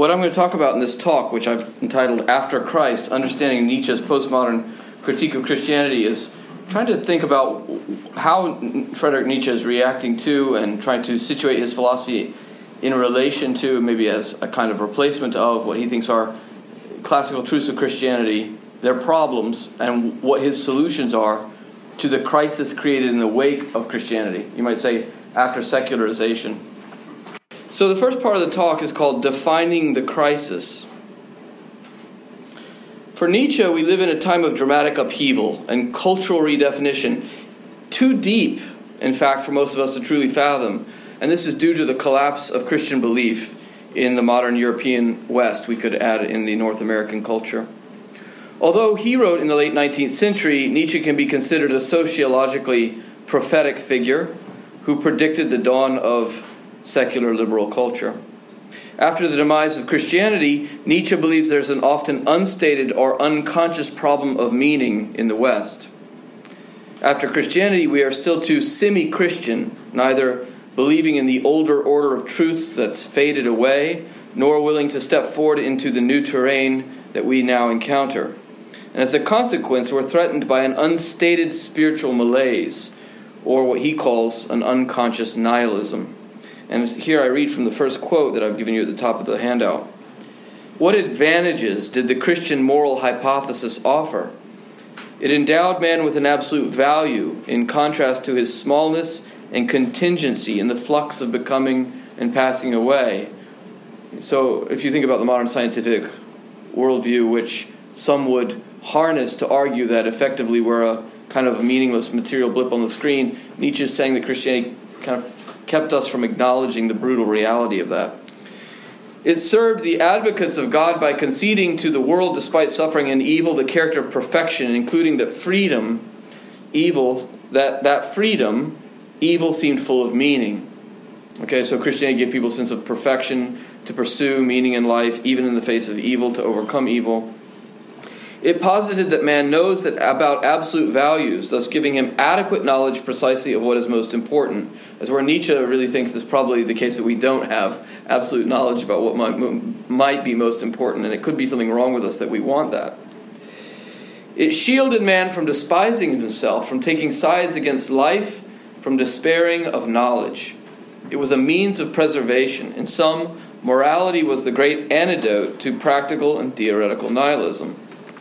What I'm going to talk about in this talk, which I've entitled After Christ, Understanding Nietzsche's Postmodern Critique of Christianity, is trying to think about how Friedrich Nietzsche is reacting to and trying to situate his philosophy in relation to, maybe as a kind of replacement of, what he thinks are classical truths of Christianity, their problems, and what his solutions are to the crisis created in the wake of Christianity. You might say, after secularization. So the first part of the talk is called Defining the Crisis. For Nietzsche, we live in a time of dramatic upheaval and cultural redefinition, too deep, in fact, for most of us to truly fathom. And this is due to the collapse of Christian belief in the modern European West, we could add in the North American culture. Although he wrote in the late 19th century, Nietzsche can be considered a sociologically prophetic figure who predicted the dawn of secular liberal culture. After the demise of Christianity, Nietzsche believes there's an often unstated or unconscious problem of meaning in the West. After Christianity, we are still too semi-Christian, neither believing in the older order of truths that's faded away, nor willing to step forward into the new terrain that we now encounter. And as a consequence, we're threatened by an unstated spiritual malaise, or what he calls an unconscious nihilism. And here I read from the first quote that I've given you at the top of the handout. What advantages did the Christian moral hypothesis offer? It endowed man with an absolute value in contrast to his smallness and contingency in the flux of becoming and passing away. So if you think about the modern scientific worldview, which some would harness to argue that effectively we're a kind of a meaningless material blip on the screen, Nietzsche is saying that Christianity kind of kept us from acknowledging the brutal reality of that. It served the advocates of God by conceding to the world, despite suffering and evil, the character of perfection, including that freedom, evil seemed full of meaning. Okay, so Christianity gave people a sense of perfection, to pursue meaning in life, even in the face of evil, to overcome evil. It posited that man knows that about absolute values, thus giving him adequate knowledge precisely of what is most important. As where Nietzsche really thinks is probably the case that we don't have absolute knowledge about what might be most important, and it could be something wrong with us that we want that. It shielded man from despising himself, from taking sides against life, from despairing of knowledge. It was a means of preservation. In sum, morality was the great antidote to practical and theoretical nihilism.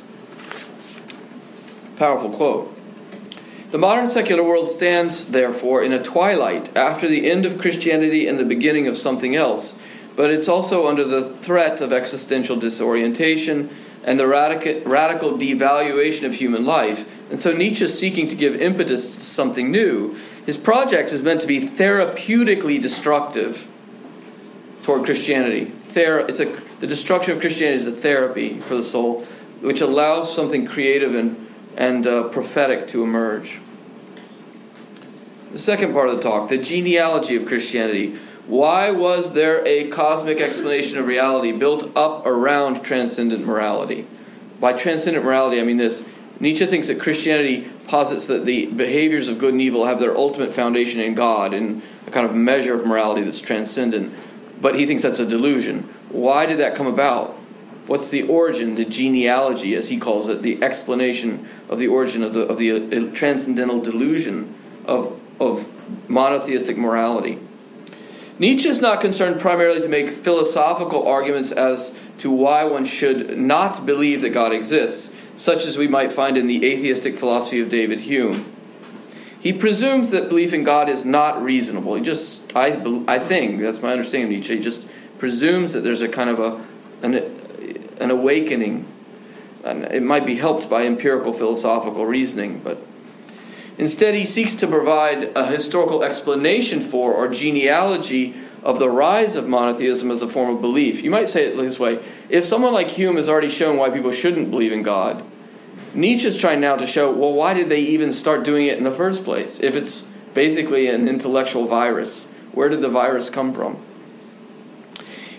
Powerful quote. The modern secular world stands, therefore, in a twilight after the end of Christianity and the beginning of something else, but it's also under the threat of existential disorientation and the radical devaluation of human life. And so Nietzsche is seeking to give impetus to something new. His project is meant to be therapeutically destructive toward Christianity. The destruction of Christianity is a therapy for the soul, which allows something creative and prophetic to emerge. The second part of the talk, the genealogy of Christianity. Why was there a cosmic explanation of reality built up around transcendent morality? By transcendent morality, I mean this. Nietzsche thinks that Christianity posits that the behaviors of good and evil have their ultimate foundation in God, in a kind of measure of morality that's transcendent. But he thinks that's a delusion. Why did that come about? What's the origin, the genealogy, as he calls it, the explanation of the origin of the transcendental delusion of monotheistic morality? Nietzsche is not concerned primarily to make philosophical arguments as to why one should not believe that God exists, such as we might find in the atheistic philosophy of David Hume. He presumes that belief in God is not reasonable. I think, that's my understanding of Nietzsche, he just presumes that there's a kind of an awakening. And it might be helped by empirical philosophical reasoning, but instead he seeks to provide a historical explanation for, or genealogy of, the rise of monotheism as a form of belief. You might say it this way: if someone like Hume has already shown why people shouldn't believe in God, Nietzsche's trying now to show, well, why did they even start doing it in the first place? If it's basically an intellectual virus, where did the virus come from?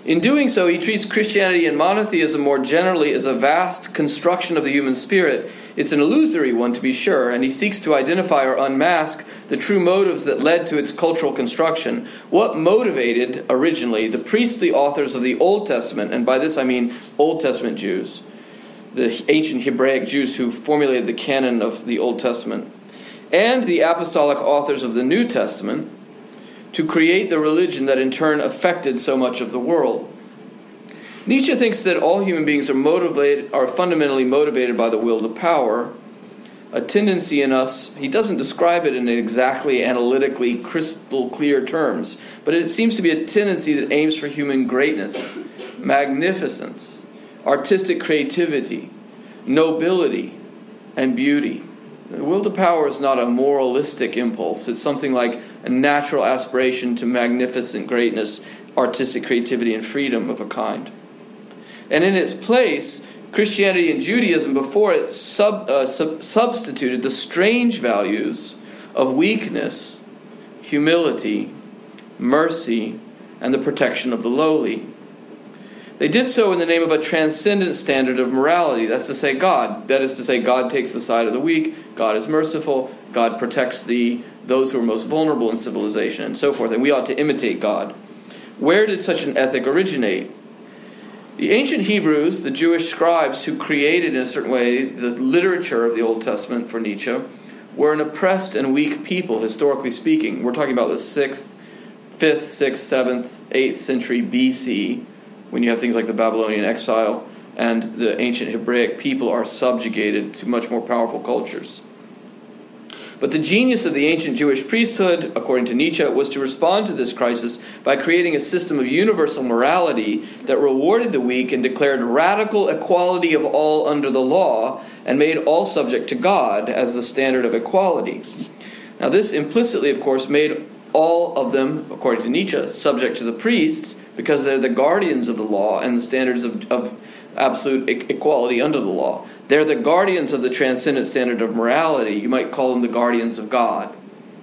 In doing so, he treats Christianity and monotheism more generally as a vast construction of the human spirit. It's an illusory one, to be sure, and he seeks to identify or unmask the true motives that led to its cultural construction. What motivated, originally, the priestly authors of the Old Testament, and by this I mean Old Testament Jews, the ancient Hebraic Jews who formulated the canon of the Old Testament, and the apostolic authors of the New Testament, to create the religion that in turn affected so much of the world. Nietzsche thinks that all human beings are fundamentally motivated by the will to power, a tendency in us. He doesn't describe it in exactly analytically crystal clear terms, but it seems to be a tendency that aims for human greatness, magnificence, artistic creativity, nobility, and beauty. The will to power is not a moralistic impulse. It's something like a natural aspiration to magnificent greatness, artistic creativity, and freedom of a kind. And in its place, Christianity and Judaism before it substituted the strange values of weakness, humility, mercy, and the protection of the lowly. They did so in the name of a transcendent standard of morality. That's to say God. That is to say God takes the side of the weak, God is merciful, God protects those who are most vulnerable in civilization, and so forth. And we ought to imitate God. Where did such an ethic originate? The ancient Hebrews, the Jewish scribes who created in a certain way the literature of the Old Testament for Nietzsche, were an oppressed and weak people, historically speaking. We're talking about the 5th, 6th, 7th, 8th century BC, when you have things like the Babylonian exile and the ancient Hebraic people are subjugated to much more powerful cultures. But the genius of the ancient Jewish priesthood, according to Nietzsche, was to respond to this crisis by creating a system of universal morality that rewarded the weak and declared radical equality of all under the law and made all subject to God as the standard of equality. Now this implicitly, of course, made all of them, according to Nietzsche, subject to the priests because they're the guardians of the law and the standards of absolute equality under the law. They're the guardians of the transcendent standard of morality. You might call them the guardians of God.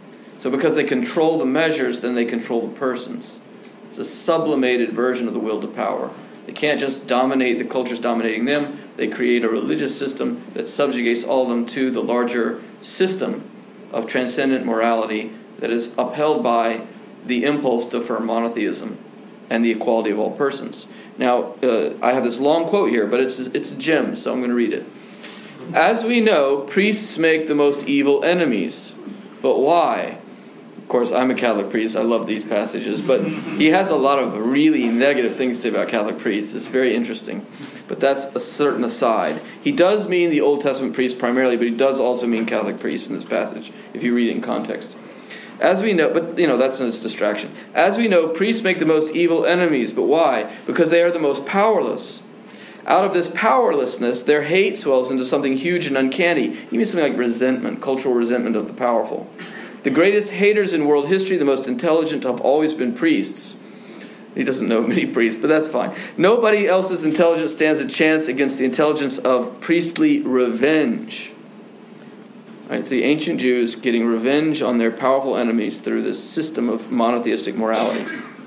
So because they control the measures, then they control the persons. It's a sublimated version of the will to power. They can't just dominate the cultures dominating them. They create a religious system that subjugates all of them to the larger system of transcendent morality that is upheld by the impulse to affirm monotheism and the equality of all persons. Now, I have this long quote here, but it's a gem, so I'm going to read it. As we know, priests make the most evil enemies. But why? Of course, I'm a Catholic priest. I love these passages. But he has a lot of really negative things to say about Catholic priests. It's very interesting. But that's a certain aside. He does mean the Old Testament priests primarily, but he does also mean Catholic priests in this passage, if you read it in context. As we know, but that's its distraction. As we know, priests make the most evil enemies. But why? Because they are the most powerless. Out of this powerlessness, their hate swells into something huge and uncanny. Even something like resentment, cultural resentment of the powerful. The greatest haters in world history, the most intelligent, have always been priests. He doesn't know many priests, but that's fine. Nobody else's intelligence stands a chance against the intelligence of priestly revenge. Right, it's the ancient Jews getting revenge on their powerful enemies through this system of monotheistic morality.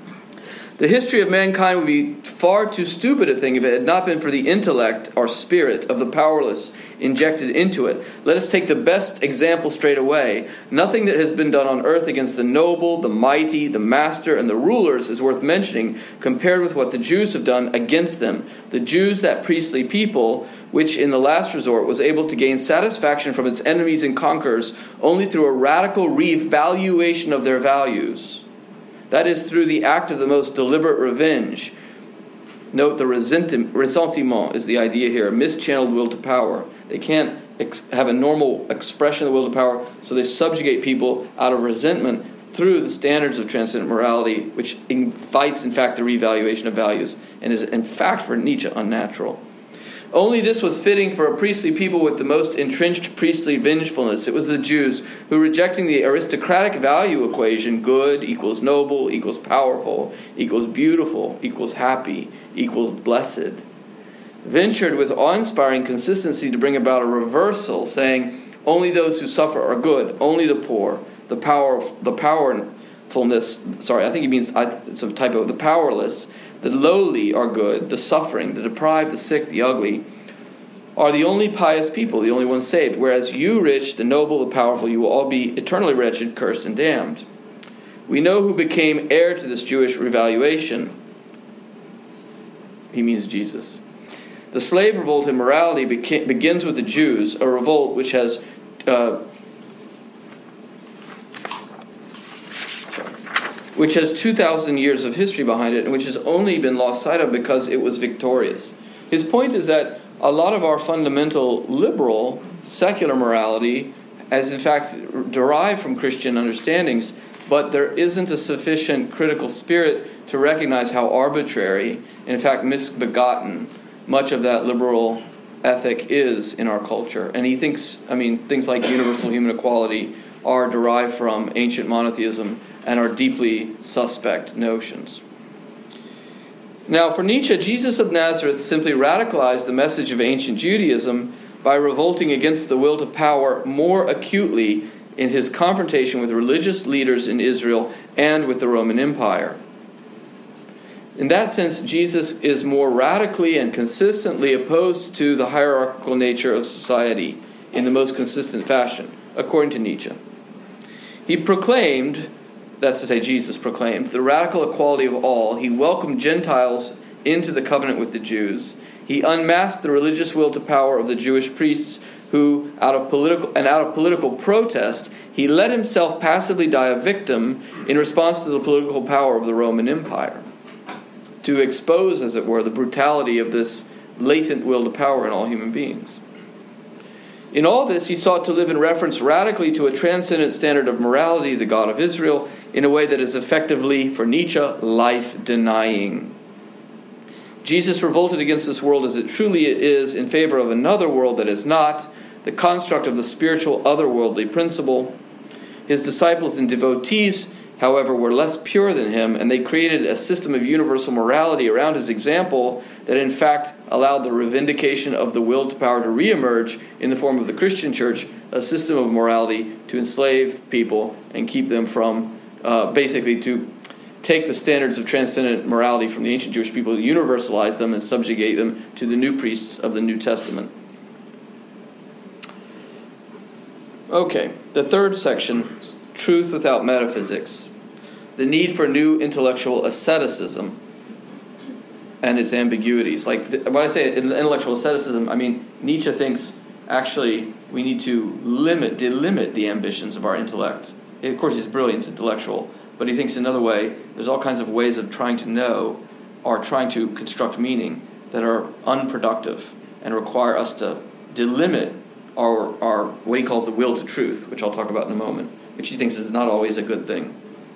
The history of mankind would be far too stupid a thing if it had not been for the intellect or spirit of the powerless injected into it. Let us take the best example straight away. Nothing that has been done on earth against the noble, the mighty, the master, and the rulers is worth mentioning compared with what the Jews have done against them. The Jews, that priestly people, which in the last resort was able to gain satisfaction from its enemies and conquerors only through a radical revaluation of their values. That is through the act of the most deliberate revenge. Note the ressentiment is the idea here, a mischanneled will to power. They can't have a normal expression of the will to power, so they subjugate people out of resentment through the standards of transcendent morality, which invites, in fact, the revaluation of values, and is, in fact, for Nietzsche, unnatural. Only this was fitting for a priestly people with the most entrenched priestly vengefulness. It was the Jews who, rejecting the aristocratic value equation, good equals noble, equals powerful, equals beautiful, equals happy, equals blessed, ventured with awe-inspiring consistency to bring about a reversal, saying, only those who suffer are good, only the poor, the powerfulness, sorry, I think he means, it's a typo, the powerless, The lowly are good, the suffering, the deprived, the sick, the ugly are the only pious people, the only ones saved, whereas you rich, the noble, the powerful, you will all be eternally wretched, cursed, and damned. We know who became heir to this Jewish revaluation. He means Jesus. The slave revolt in morality begins with the Jews, a revolt which has 2,000 years of history behind it, and which has only been lost sight of because it was victorious. His point is that a lot of our fundamental liberal, secular morality has in fact derived from Christian understandings, but there isn't a sufficient critical spirit to recognize how arbitrary, and in fact misbegotten, much of that liberal ethic is in our culture. And he thinks, things like universal human equality are derived from ancient monotheism and are deeply suspect notions. Now, for Nietzsche, Jesus of Nazareth simply radicalized the message of ancient Judaism by revolting against the will to power more acutely in his confrontation with religious leaders in Israel and with the Roman Empire. In that sense, Jesus is more radically and consistently opposed to the hierarchical nature of society in the most consistent fashion, according to Nietzsche. He proclaimed, that's to say Jesus proclaimed, the radical equality of all. He welcomed Gentiles into the covenant with the Jews. He unmasked the religious will to power of the Jewish priests who, out of political protest, he let himself passively die a victim in response to the political power of the Roman Empire, to expose, as it were, the brutality of this latent will to power in all human beings. In all this, he sought to live in reference radically to a transcendent standard of morality, the God of Israel, in a way that is effectively, for Nietzsche, life-denying. Jesus revolted against this world as it truly is in favor of another world that is not, the construct of the spiritual otherworldly principle. His disciples and devotees, however, were less pure than him, and they created a system of universal morality around his example that in fact allowed the revindication of the will to power to reemerge in the form of the Christian church, a system of morality to enslave people and keep them from, basically to take the standards of transcendent morality from the ancient Jewish people, universalize them, and subjugate them to the new priests of the New Testament. Okay, the third section, truth without metaphysics. The need for new intellectual asceticism and its ambiguities. Like, when I say intellectual asceticism, I mean Nietzsche thinks actually we need to delimit the ambitions of our intellect. Of course, he's brilliant intellectual, but he thinks another way, there's all kinds of ways of trying to know or trying to construct meaning that are unproductive and require us to delimit our what he calls the will to truth, which I'll talk about in a moment, which he thinks is not always a good thing.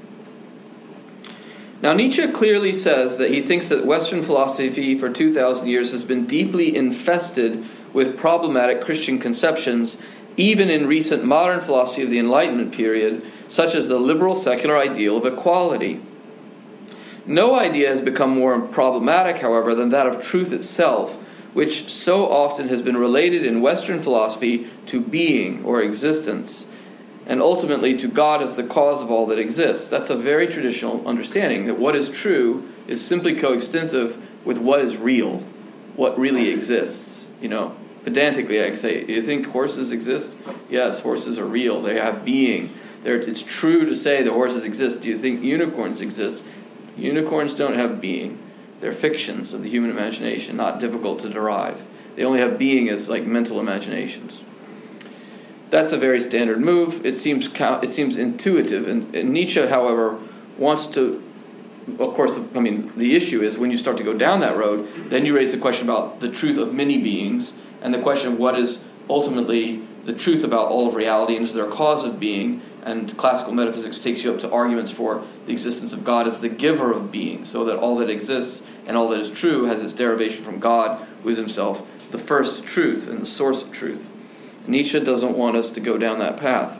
Now, Nietzsche clearly says that he thinks that Western philosophy for 2,000 years has been deeply infested with problematic Christian conceptions, even in recent modern philosophy of the Enlightenment period, such as the liberal secular ideal of equality. No idea has become more problematic, however, than that of truth itself, which so often has been related in Western philosophy to being or existence, and ultimately to God as the cause of all that exists. That's a very traditional understanding, that what is true is simply coextensive with what is real, what really exists. Pedantically I say, do you think horses exist? Yes, horses are real. They have being. It's true to say that horses exist. Do you think unicorns exist? Unicorns don't have being. They're fictions of the human imagination, not difficult to derive. They only have being as like mental imaginations. That's a very standard move. It seems intuitive. And Nietzsche, however, wants to, of course, the issue is when you start to go down that road, then you raise the question about the truth of many beings and the question of what is ultimately the truth about all of reality and is there a cause of being. And classical metaphysics takes you up to arguments for the existence of God as the giver of being, so that all that exists and all that is true has its derivation from God, who is himself the first truth and the source of truth. Nietzsche doesn't want us to go down that path.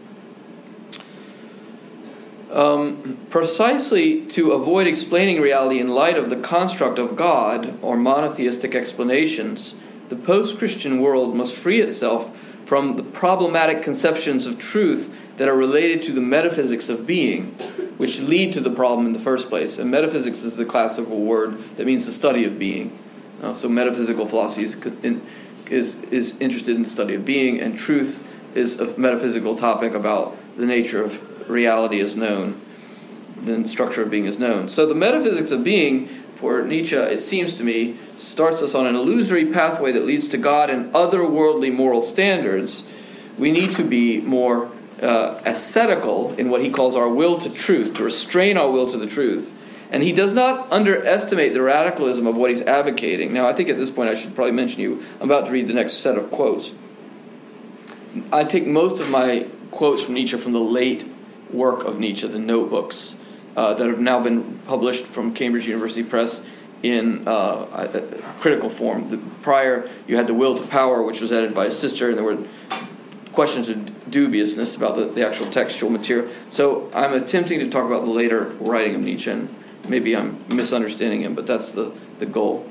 Precisely to avoid explaining reality in light of the construct of God or monotheistic explanations, the post-Christian world must free itself from the problematic conceptions of truth that are related to the metaphysics of being, which lead to the problem in the first place. And metaphysics is the classical word that means the study of being. So metaphysical philosophy is interested in the study of being, and truth is a metaphysical topic about the nature of reality as known, the structure of being as known. So the metaphysics of being, for Nietzsche, it seems to me, starts us on an illusory pathway that leads to God and otherworldly moral standards. We need to be more ascetical in what he calls our will to truth, to restrain our will to the truth. And he does not underestimate the radicalism of what he's advocating. Now, I think at this point I should probably mention you, I'm about to read the next set of quotes. I take most of my quotes from Nietzsche from the late work of Nietzsche, the notebooks, that have now been published from Cambridge University Press in critical form. Prior, you had The Will to Power, which was edited by his sister, and there were questions of dubiousness about the actual textual material. So I'm attempting to talk about the later writing of Nietzsche, and maybe I'm misunderstanding him, but that's the goal.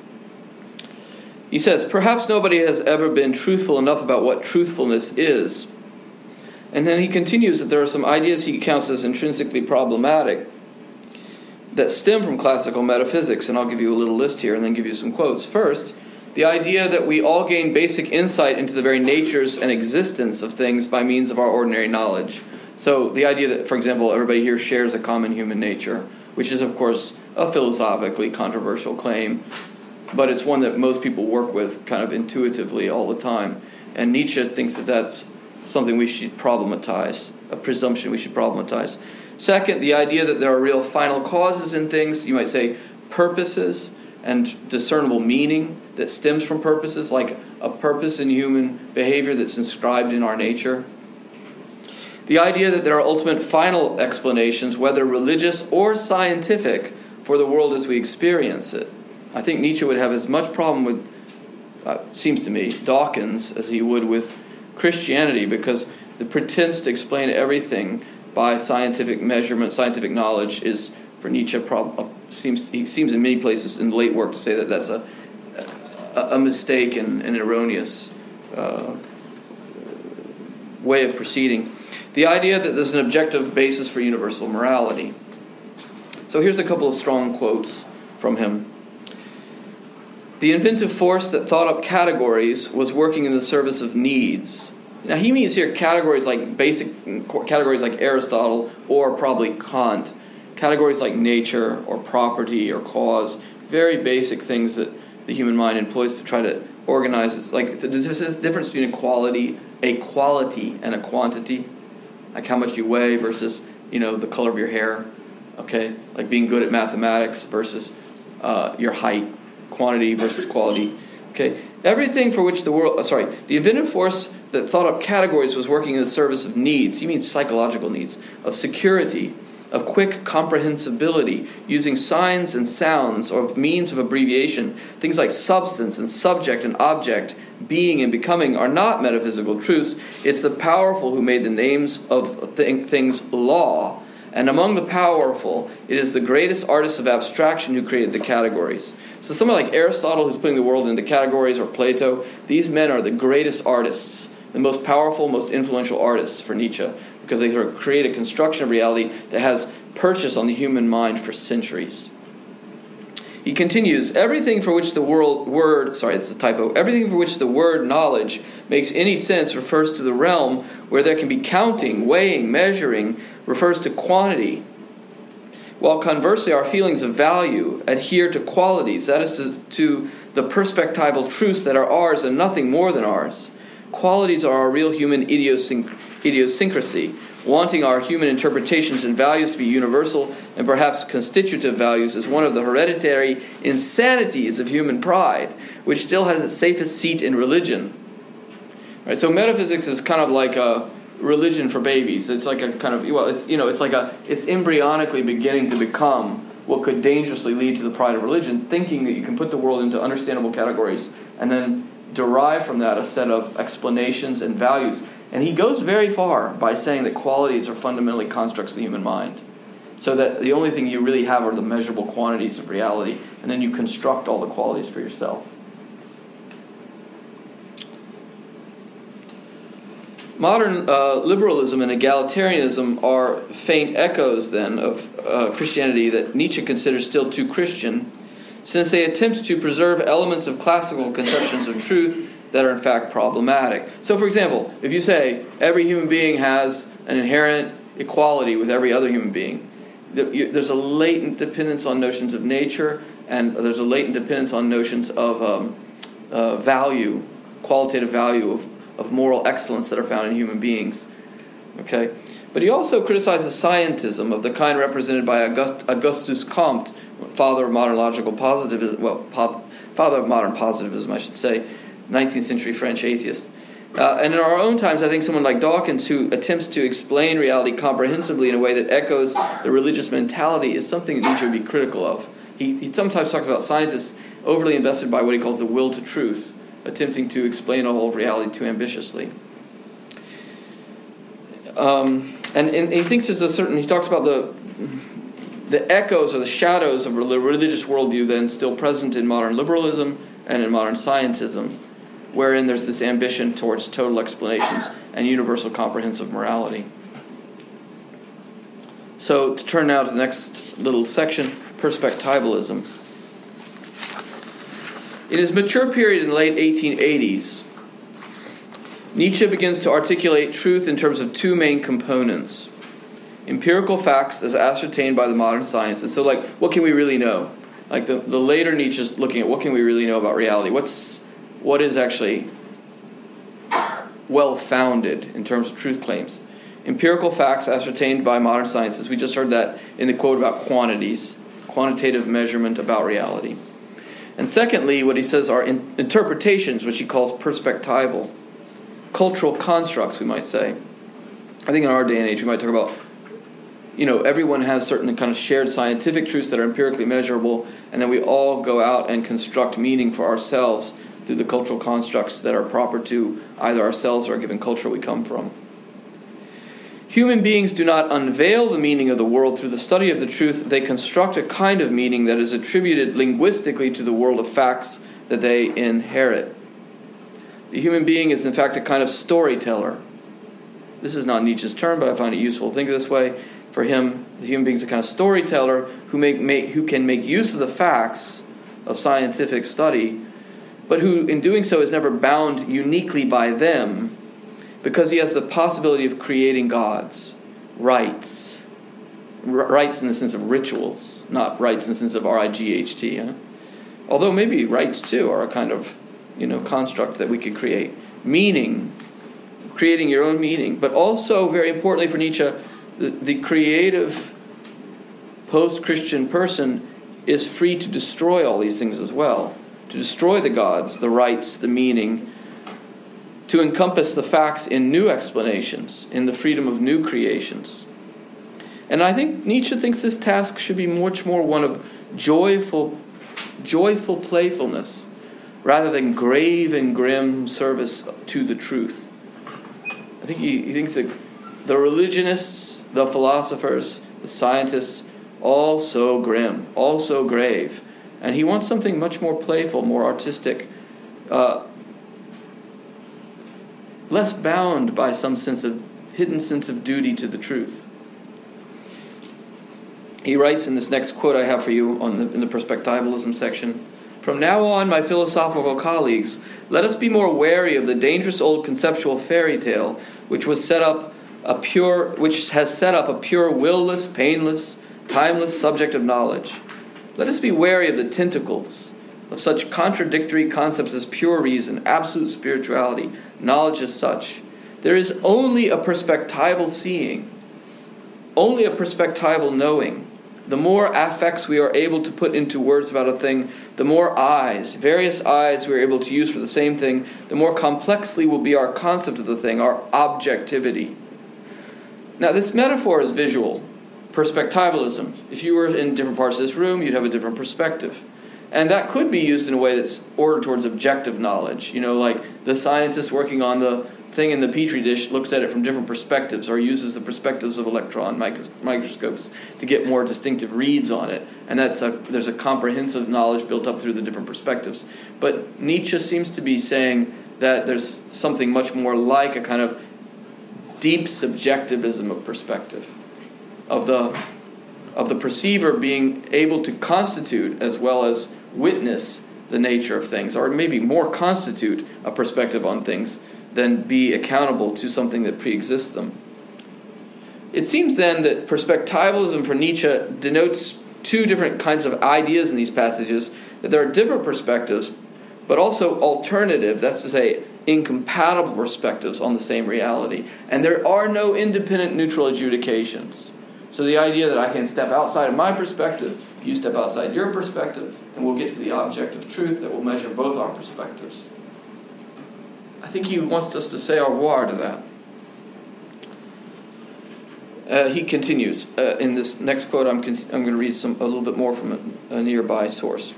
He says, perhaps nobody has ever been truthful enough about what truthfulness is. And then he continues that there are some ideas he counts as intrinsically problematic that stem from classical metaphysics, and I'll give you a little list here and then give you some quotes. First, the idea that we all gain basic insight into the very natures and existence of things by means of our ordinary knowledge. So the idea that, for example, everybody here shares a common human nature, which is, of course, a philosophically controversial claim, but it's one that most people work with kind of intuitively all the time. And Nietzsche thinks that that's something we should problematize, a presumption we should problematize. Second, the idea that there are real final causes in things, you might say purposes and discernible meaning that stems from purposes, like a purpose in human behavior that's inscribed in our nature. The idea that there are ultimate final explanations, whether religious or scientific, for the world as we experience it. I think Nietzsche would have as much problem with, seems to me, Dawkins as he would with Christianity, because the pretense to explain everything by scientific measurement, scientific knowledge, is for Nietzsche he seems in many places in late work to say that that's a mistake and an erroneous way of proceeding. The idea that there's an objective basis for universal morality. So here's a couple of strong quotes from him. The inventive force that thought up categories was working in the service of needs. Now he means here categories like categories like Aristotle or probably Kant. Categories like nature or property or cause. Very basic things that the human mind employs to try to organize. It's like the difference between a quality and a quantity. Like how much you weigh versus, the color of your hair. Okay? Like being good at mathematics versus your height. Quantity versus quality. Okay? Everything for which the inventive force that thought up categories was working in the service of needs. He means psychological needs. Of security. Of quick comprehensibility. Using signs and sounds or means of abbreviation. Things like substance and subject and object, being and becoming are not metaphysical truths. It's the powerful who made the names of things law. And among the powerful, it is the greatest artists of abstraction who created the categories. So someone like Aristotle, who's putting the world into categories, or Plato, these men are the greatest artists, the most powerful, most influential artists for Nietzsche, because they sort of create a construction of reality that has purchase on the human mind for centuries. He continues, everything for which the word knowledge makes any sense refers to the realm where there can be counting, weighing, measuring, refers to quantity. While conversely, our feelings of value adhere to qualities, that is to the perspectival truths that are ours and nothing more than ours. Qualities are our real human idiosyncrasy, wanting our human interpretations and values to be universal and perhaps constitutive values is one of the hereditary insanities of human pride, which still has its safest seat in religion. Right, so metaphysics is kind of like a religion for babies. It's like a kind of, it's embryonically beginning to become what could dangerously lead to the pride of religion, thinking that you can put the world into understandable categories and then derive from that a set of explanations and values. And he goes very far by saying that qualities are fundamentally constructs of the human mind. So that the only thing you really have are the measurable quantities of reality, and then you construct all the qualities for yourself. Modern liberalism and egalitarianism are faint echoes, then, of Christianity that Nietzsche considers still too Christian, since they attempt to preserve elements of classical conceptions of truth that are in fact problematic. So, for example, if you say every human being has an inherent equality with every other human being, there's a latent dependence on notions of nature, and there's a latent dependence on notions of value, qualitative value of moral excellence that are found in human beings. Okay? But he also criticizes scientism of the kind represented by Auguste Comte, father of modern logical positivism, father of modern positivism, I should say, 19th century French atheist. And in our own times, I think someone like Dawkins, who attempts to explain reality comprehensively in a way that echoes the religious mentality, is something that Nietzsche would be critical of. He sometimes talks about scientists overly invested by what he calls the will to truth, attempting to explain all of reality too ambitiously. And he thinks there's a certain... He talks about the echoes or the shadows of a religious worldview then still present in modern liberalism and in modern scientism, wherein there's this ambition towards total explanations and universal comprehensive morality. So, to turn now to the next little section, perspectivalism. In his mature period in the late 1880s, Nietzsche begins to articulate truth in terms of two main components. Empirical facts as ascertained by the modern sciences. So, like, what can we really know? Like, the later Nietzsche's looking at what can we really know about reality? What is actually well-founded in terms of truth claims? Empirical facts ascertained by modern sciences. We just heard that in the quote about quantities, quantitative measurement about reality. And secondly, what he says are interpretations, which he calls perspectival. Cultural constructs, we might say. I think in our day and age we might talk about, everyone has certain kind of shared scientific truths that are empirically measurable, and then we all go out and construct meaning for ourselves through the cultural constructs that are proper to either ourselves or a given culture we come from. Human beings do not unveil the meaning of the world through the study of the truth. They construct a kind of meaning that is attributed linguistically to the world of facts that they inherit. The human being is in fact a kind of storyteller. This is not Nietzsche's term, but I find it useful to think this way. For him, the human being is a kind of storyteller who can make use of the facts of scientific study, but who in doing so is never bound uniquely by them, because he has the possibility of creating gods, rites. Rites in the sense of rituals, not rites in the sense of R-I-G-H-T. Huh? Although maybe rites too are a kind of construct that we could create. Meaning, creating your own meaning. But also, very importantly for Nietzsche, the creative post-Christian person is free to destroy all these things as well. To destroy the gods, the rites, the meaning, to encompass the facts in new explanations, in the freedom of new creations. And I think Nietzsche thinks this task should be much more one of joyful playfulness, rather than grave and grim service to the truth. I think he thinks that the religionists, the philosophers, the scientists, all so grim, all so grave. And he wants something much more playful, more artistic, less bound by some hidden sense of duty to the truth. He writes in this next quote I have for you in the perspectivalism section, "From now on, my philosophical colleagues, let us be more wary of the dangerous old conceptual fairy tale which has set up a pure, will-less, painless, timeless subject of knowledge. Let us be wary of the tentacles of such contradictory concepts as pure reason, absolute spirituality, knowledge as such. There is only a perspectival seeing, only a perspectival knowing. The more affects we are able to put into words about a thing, the more various eyes we are able to use for the same thing, the more complexly will be our concept of the thing, our objectivity." Now, this metaphor is visual. Perspectivalism. If you were in different parts of this room, you'd have a different perspective. And that could be used in a way that's ordered towards objective knowledge. Like the scientist working on the thing in the petri dish looks at it from different perspectives, or uses the perspectives of electron microscopes to get more distinctive reads on it. And there's a comprehensive knowledge built up through the different perspectives. But Nietzsche seems to be saying that there's something much more like a kind of deep subjectivism of perspective, of the perceiver being able to constitute as well as witness the nature of things, or maybe more constitute a perspective on things than be accountable to something that preexists them. It seems then that perspectivalism for Nietzsche denotes two different kinds of ideas in these passages, that there are different perspectives, but also alternative, that's to say, incompatible perspectives on the same reality. And there are no independent neutral adjudications. So the idea that I can step outside of my perspective, you step outside your perspective, and we'll get to the object of truth that will measure both our perspectives. I think he wants us to say au revoir to that. He continues. In this next quote, I'm going to read a little bit more from a nearby source.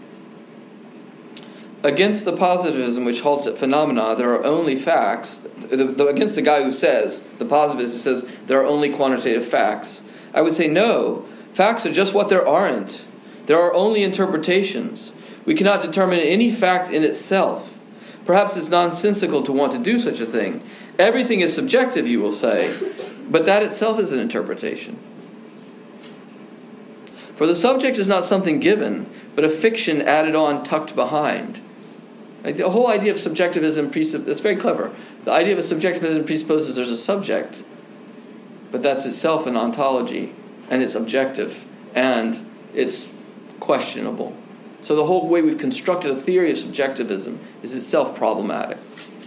Against the positivism which halts at phenomena, there are only facts. Against the guy who says, the positivist who says, there are only quantitative facts, I would say no. Facts are just what there aren't. There are only interpretations. We cannot determine any fact in itself. Perhaps it's nonsensical to want to do such a thing. Everything is subjective, you will say, but that itself is an interpretation. For the subject is not something given, but a fiction added on, tucked behind. Like the whole idea of subjectivism, it's very clever. The idea of subjectivism presupposes there's a subject, but that's itself an ontology, and it's objective, and it's questionable. So the whole way we've constructed a theory of subjectivism is itself problematic.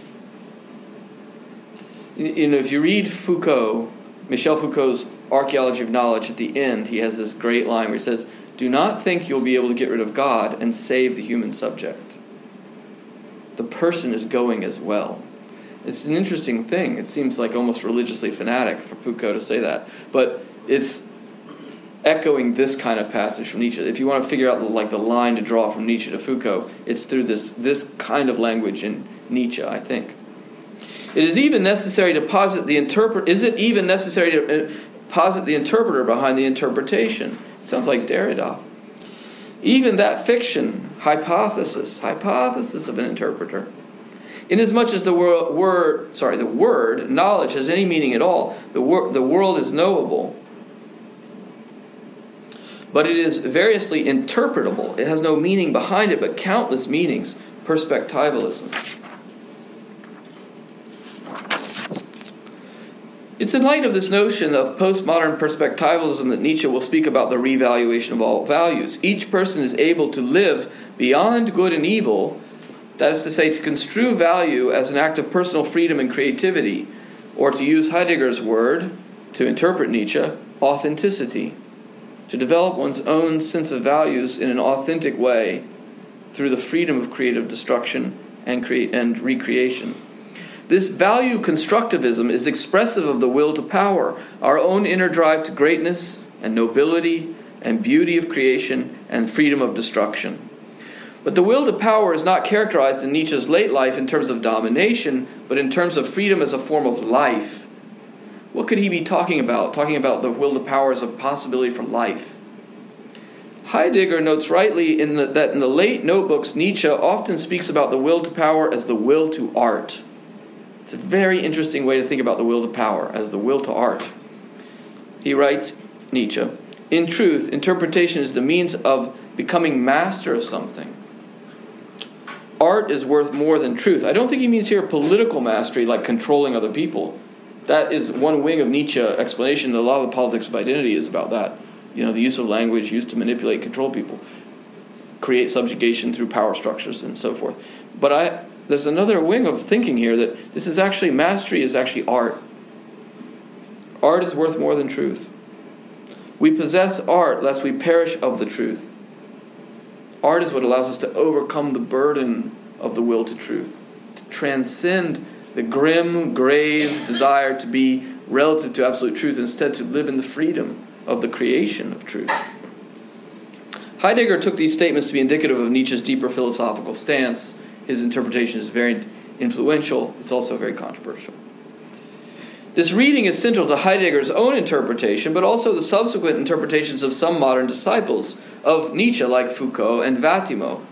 If you read Michel Foucault's Archaeology of Knowledge, at the end, he has this great line where he says, "Do not think you'll be able to get rid of God and save the human subject. The person is going as well." It's an interesting thing. It seems like almost religiously fanatic for Foucault to say that. But it's echoing this kind of passage from Nietzsche. If you want to figure out the line to draw from Nietzsche to Foucault, it's through this kind of language in Nietzsche, I think. It is even necessary to posit the Is it even necessary to posit the interpreter behind the interpretation? It sounds like Derrida. Even that fiction, hypothesis of an interpreter. Inasmuch as the word knowledge has any meaning at all, the world is knowable, but it is variously interpretable. It has no meaning behind it, but countless meanings. Perspectivalism. It's in light of this notion of postmodern perspectivalism that Nietzsche will speak about the revaluation of all values. Each person is able to live beyond good and evil, that is to say, to construe value as an act of personal freedom and creativity, or to use Heidegger's word, to interpret Nietzsche, authenticity, to develop one's own sense of values in an authentic way through the freedom of creative destruction and recreation. This value constructivism is expressive of the will to power, our own inner drive to greatness and nobility and beauty of creation and freedom of destruction. But the will to power is not characterized in Nietzsche's late life in terms of domination, but in terms of freedom as a form of life. What could he be talking about? Talking about the will to power as a possibility for life. Heidegger notes rightly that in the late notebooks, Nietzsche often speaks about the will to power as the will to art. It's a very interesting way to think about the will to power, as the will to art. He writes, Nietzsche, "In truth, interpretation is the means of becoming master of something. Art is worth more than truth." I don't think he means here political mastery, like controlling other people. That is one wing of Nietzsche explanation. A lot of the politics of identity is about that. The use of language used to manipulate and control people, create subjugation through power structures and so forth. But there's another wing of thinking here that this is actually, mastery is actually art. Art is worth more than truth. We possess art lest we perish of the truth. Art is what allows us to overcome the burden of the will to truth, to transcend the grim, grave desire to be relative to absolute truth, instead to live in the freedom of the creation of truth. Heidegger took these statements to be indicative of Nietzsche's deeper philosophical stance. His interpretation is very influential. It's also very controversial. This reading is central to Heidegger's own interpretation, but also the subsequent interpretations of some modern disciples of Nietzsche, like Foucault and Vatimo.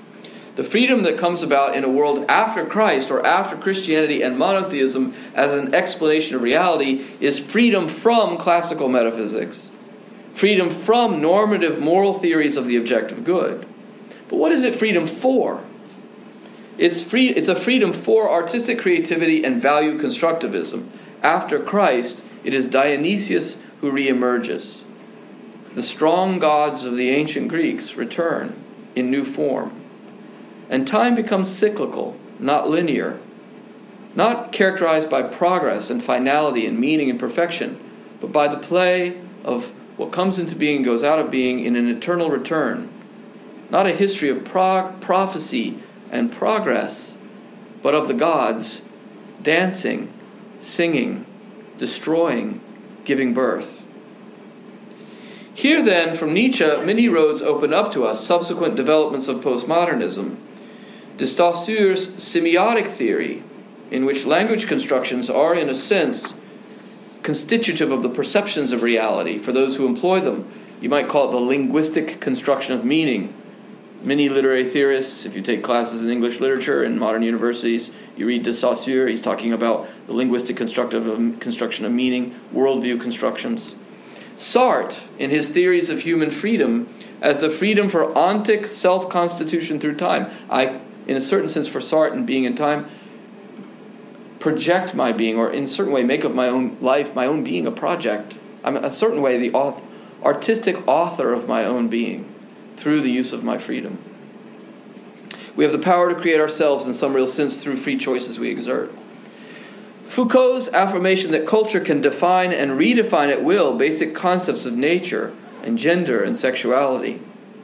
The freedom that comes about in a world after Christ or after Christianity and monotheism as an explanation of reality is freedom from classical metaphysics, freedom from normative moral theories of the objective good. But what is it freedom for? It's a freedom for artistic creativity and value constructivism. After Christ, it is Dionysius who reemerges. The strong gods of the ancient Greeks return in new form. And time becomes cyclical, not linear, not characterized by progress and finality and meaning and perfection, but by the play of what comes into being and goes out of being in an eternal return. Not a history of prophecy and progress, but of the gods dancing, singing, destroying, giving birth. Here then, from Nietzsche, many roads open up to us, subsequent developments of postmodernism. De Saussure's semiotic theory, in which language constructions are, in a sense, constitutive of the perceptions of reality for those who employ them. You might call it the linguistic construction of meaning. Many literary theorists, if you take classes in English literature in modern universities, you read de Saussure, he's talking about the linguistic construction of meaning, worldview constructions. Sartre, in his theories of human freedom, as the freedom for ontic self-constitution through time. I, in a certain sense, for Sartre and being in time, project my being, or in a certain way make of my own life, my own being, a project. I'm in a certain way the artistic author of my own being through the use of my freedom. We have the power to create ourselves in some real sense through free choices we exert. Foucault's affirmation that culture can define and redefine at will basic concepts of nature and gender and sexuality.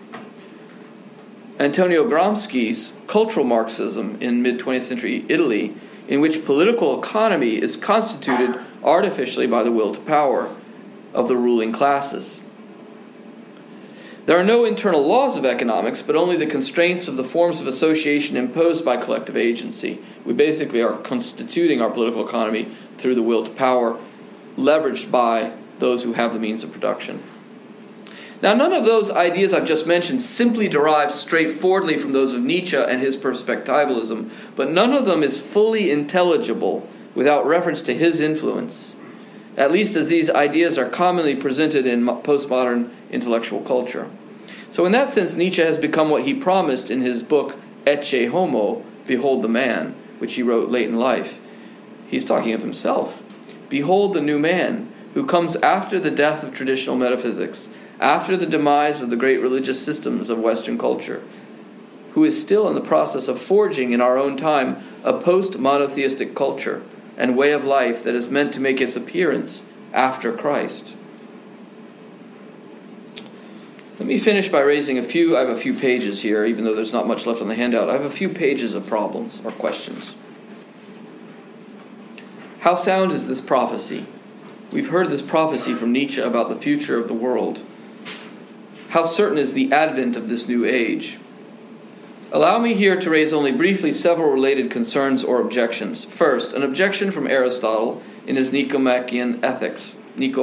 Antonio Gramsci's cultural Marxism in mid-20th century Italy, in which political economy is constituted artificially by the will to power of the ruling classes. There are no internal laws of economics, but only the constraints of the forms of association imposed by collective agency. We basically are constituting our political economy through the will to power, leveraged by those who have the means of production. Now, none of those ideas I've just mentioned simply derive straightforwardly from those of Nietzsche and his perspectivalism, but none of them is fully intelligible without reference to his influence, at least as these ideas are commonly presented in postmodern intellectual culture. So in that sense, Nietzsche has become what he promised in his book Ecce Homo, Behold the Man, which he wrote late in life. He's talking of himself. Behold the new man, who comes after the death of traditional metaphysics, after the demise of the great religious systems of Western culture, who is still in the process of forging in our own time a post-monotheistic culture and way of life that is meant to make its appearance after Christ. Let me finish by raising I have a few pages here, even though there's not much left on the handout. I have a few pages of problems or questions. How sound is this prophecy? We've heard this prophecy from Nietzsche about the future of the world. How certain is the advent of this new age? Allow me here to raise only briefly several related concerns or objections. First, an objection from Aristotle in his Nicomachean Ethics.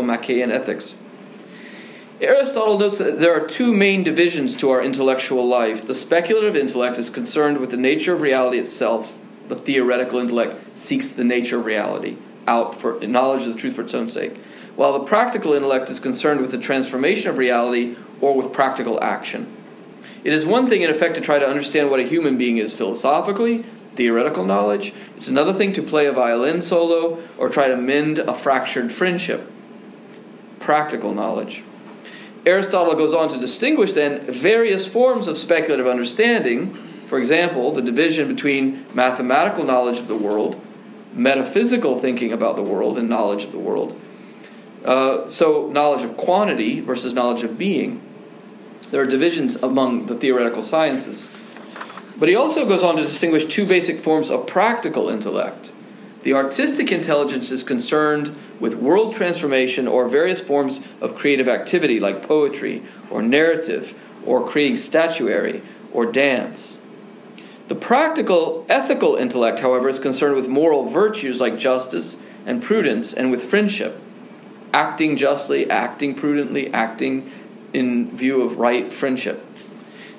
Aristotle notes that there are two main divisions to our intellectual life. The speculative intellect is concerned with the nature of reality itself. The theoretical intellect seeks the nature of reality out for knowledge of the truth for its own sake, while the practical intellect is concerned with the transformation of reality or with practical action. It is one thing, in effect, to try to understand what a human being is philosophically, theoretical knowledge. It's another thing to play a violin solo or try to mend a fractured friendship, practical knowledge. Aristotle goes on to distinguish, then, various forms of speculative understanding. For example, the division between mathematical knowledge of the world, metaphysical thinking about the world, and knowledge of the world. So knowledge of quantity versus knowledge of being. There are divisions among the theoretical sciences. But he also goes on to distinguish two basic forms of practical intellect. The artistic intelligence is concerned with world transformation or various forms of creative activity like poetry or narrative or creating statuary or dance. The practical ethical intellect, however, is concerned with moral virtues like justice and prudence and with friendship. Acting justly, acting prudently, acting in view of right friendship.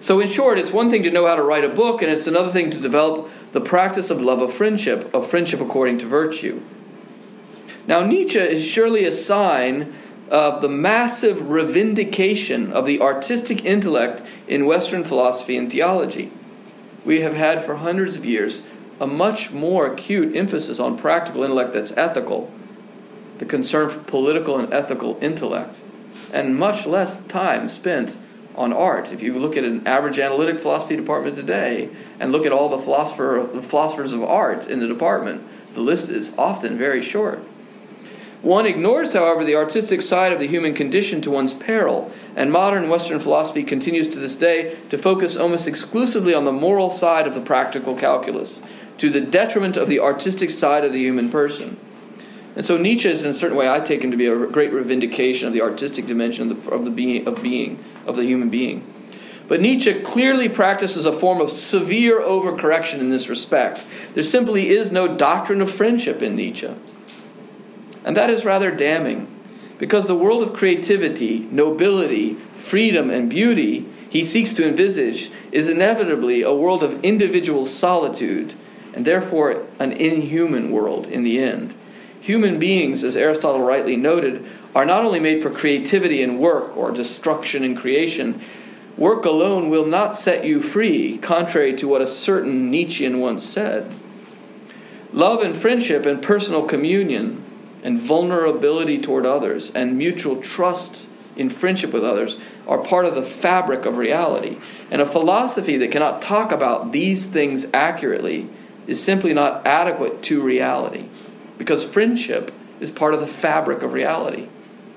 So in short, it's one thing to know how to write a book, and it's another thing to develop the practice of love of friendship according to virtue. Now, Nietzsche is surely a sign of the massive revindication of the artistic intellect in Western philosophy and theology. We have had for hundreds of years a much more acute emphasis on practical intellect that's ethical, the concern for political and ethical intellect, and much less time spent on art. If you look at an average analytic philosophy department today and look at all the philosophers of art in the department, the list is often very short. One ignores, however, the artistic side of the human condition to one's peril, and modern Western philosophy continues to this day to focus almost exclusively on the moral side of the practical calculus, to the detriment of the artistic side of the human person. And so Nietzsche is, in a certain way, I take him to be a great revindication of the artistic dimension of the human being. But Nietzsche clearly practices a form of severe overcorrection in this respect. There simply is no doctrine of friendship in Nietzsche. And that is rather damning, because the world of creativity, nobility, freedom, and beauty he seeks to envisage is inevitably a world of individual solitude, and therefore an inhuman world in the end. Human beings, as Aristotle rightly noted, are not only made for creativity and work, or destruction and creation. Work alone will not set you free, contrary to what a certain Nietzschean once said. Love and friendship and personal communion and vulnerability toward others and mutual trust in friendship with others are part of the fabric of reality. And a philosophy that cannot talk about these things accurately is simply not adequate to reality, because friendship is part of the fabric of reality.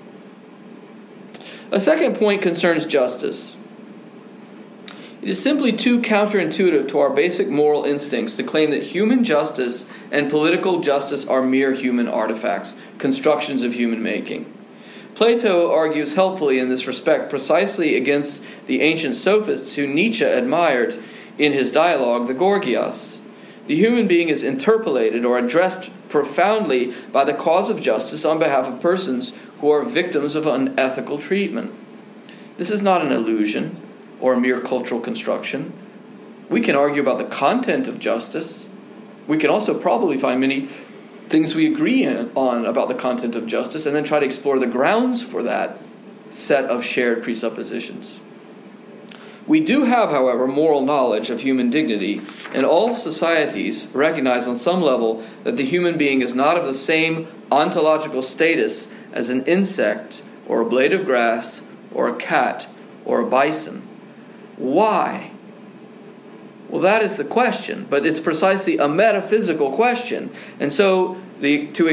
A second point concerns justice. It is simply too counterintuitive to our basic moral instincts to claim that human justice and political justice are mere human artifacts, constructions of human making. Plato argues helpfully in this respect precisely against the ancient sophists who Nietzsche admired in his dialogue, the Gorgias. The human being is interpolated or addressed profoundly by the cause of justice on behalf of persons who are victims of unethical treatment. This is not an illusion or a mere cultural construction. We can argue about the content of justice. We can also probably find many things we agree on about the content of justice and then try to explore the grounds for that set of shared presuppositions. We do have, however, moral knowledge of human dignity, and all societies recognize on some level that the human being is not of the same ontological status as an insect or a blade of grass or a cat or a bison. Why? Well, that is the question, but it's precisely a metaphysical question. And so to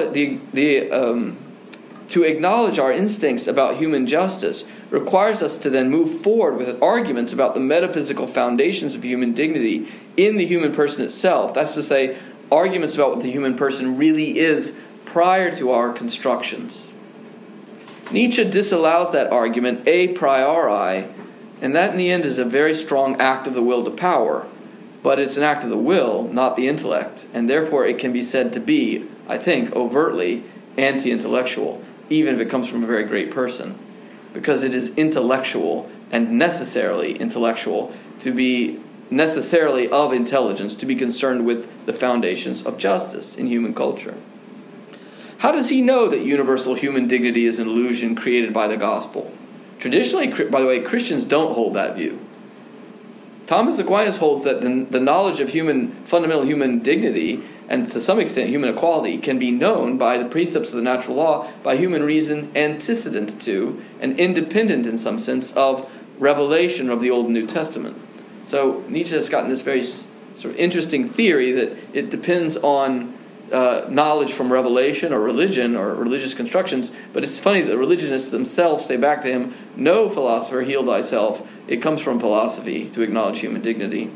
acknowledge our instincts about human justice requires us to then move forward with arguments about the metaphysical foundations of human dignity in the human person itself. That's to say, arguments about what the human person really is prior to our constructions. Nietzsche disallows that argument a priori, and that in the end is a very strong act of the will to power. But it's an act of the will, not the intellect, and therefore it can be said to be, I think, overtly anti-intellectual, even if it comes from a very great person. Because it is intellectual and necessarily intellectual to be necessarily of intelligence, to be concerned with the foundations of justice in human culture. How does he know that universal human dignity is an illusion created by the gospel? Traditionally, by the way, Christians don't hold that view. Thomas Aquinas holds that the knowledge of fundamental human dignity, and to some extent human equality, can be known by the precepts of the natural law, by human reason antecedent to, and independent in some sense, of revelation of the Old and New Testament. So Nietzsche has gotten this very sort of interesting theory that it depends on knowledge from revelation or religion or religious constructions, but it's funny that the religionists themselves say back to him, "No, philosopher, heal thyself. It comes from philosophy to acknowledge human dignity."